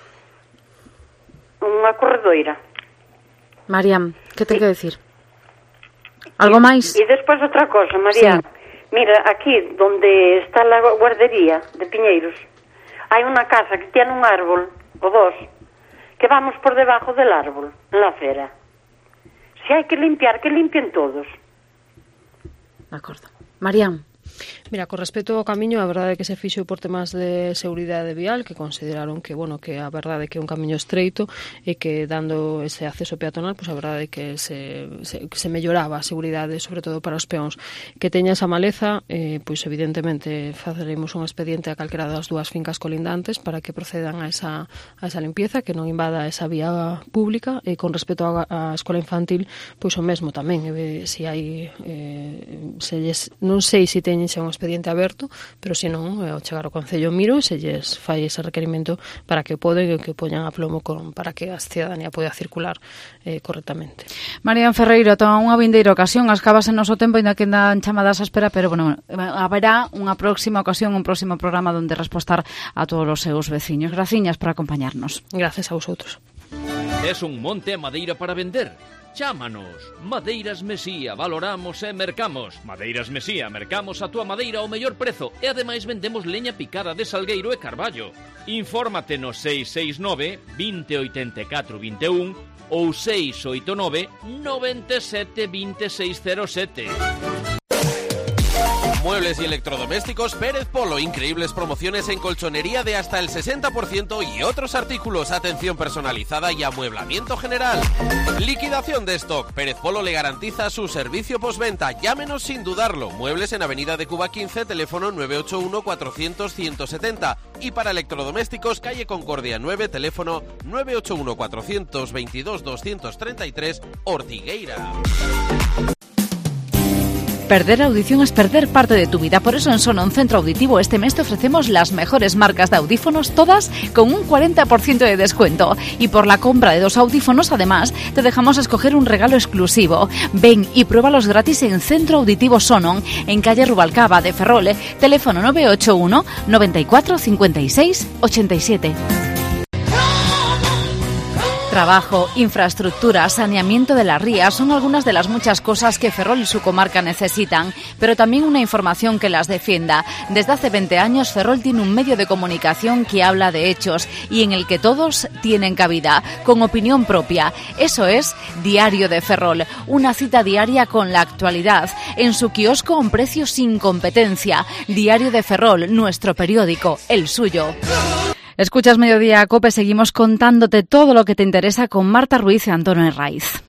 Una corredoira. Mariam, ¿qué te que decir? ¿Algo máis? Y después otra cosa, María. Sí. Mira, aquí donde está la guardería de Piñeiros, hay una casa que tiene un árbol, o dos, que vamos por debajo del árbol, en la acera. Si hay que limpiar, que limpien todos. De acordo. Mariam. Mira, con respecto ao camiño, a verdade é que se fixo por temas de seguridade vial, que consideraron que, bueno, que a verdade é que é un camiño estreito e que dando ese acceso peatonal, pois a verdade é que se melloraba a seguridade, sobre todo para os peóns. Que teña esa maleza, pois evidentemente faceremos un expediente a calquera das dúas fincas colindantes para que procedan a esa limpieza, que non invada esa vía pública. E con respecto á escola infantil, pois o mesmo tamén, se hai non sei se teñen xa un expediente aberto, pero se non, ao chegar ao Concello miro e se lles fai ese requerimento para que poden e que poñan a plomo para que a cidadanía poida circular correctamente. Marian Ferreiro, toda unha vindeira ocasión, acabase o noso tempo, ainda que andan chamadas á espera, pero bueno, haberá unha próxima ocasión, un próximo programa onde respostar a todos os seus veciños. Graciñas por acompañarnos. Gracias a vosotros. Es un monte a madeira para vender? Chámanos. Madeiras Mesía, valoramos e mercamos. Madeiras Mesía, mercamos a túa madeira ao mellor prezo e ademais vendemos leña picada de salgueiro e carballo. Infórmate no 669 20 84 21 ou 689 97 2607. Muebles y electrodomésticos Pérez Polo. Increíbles promociones en colchonería de hasta el 60% y otros artículos. Atención personalizada y amueblamiento general. Liquidación de stock. Pérez Polo le garantiza su servicio postventa. Llámenos sin dudarlo. Muebles en Avenida de Cuba 15, teléfono 981 400 170. Y para electrodomésticos, calle Concordia 9, teléfono 981 422 233, Ortigueira. Perder audición es perder parte de tu vida. Por eso en Sonon Centro Auditivo este mes te ofrecemos las mejores marcas de audífonos, todas con un 40% de descuento. Y por la compra de 2 audífonos, además, te dejamos escoger un regalo exclusivo. Ven y pruébalos gratis en Centro Auditivo Sonon, en calle Rubalcaba de Ferrol, teléfono 981 94 56 87. Trabajo, infraestructura, saneamiento de las rías son algunas de las muchas cosas que Ferrol y su comarca necesitan, pero también una información que las defienda. Desde hace 20 años Ferrol tiene un medio de comunicación que habla de hechos y en el que todos tienen cabida, con opinión propia. Eso es Diario de Ferrol, una cita diaria con la actualidad, en su kiosco a un precio sin competencia. Diario de Ferrol, nuestro periódico, el suyo. Escuchas Mediodía Cope, seguimos contándote todo lo que te interesa con Marta Ruiz y Antonio Herraiz.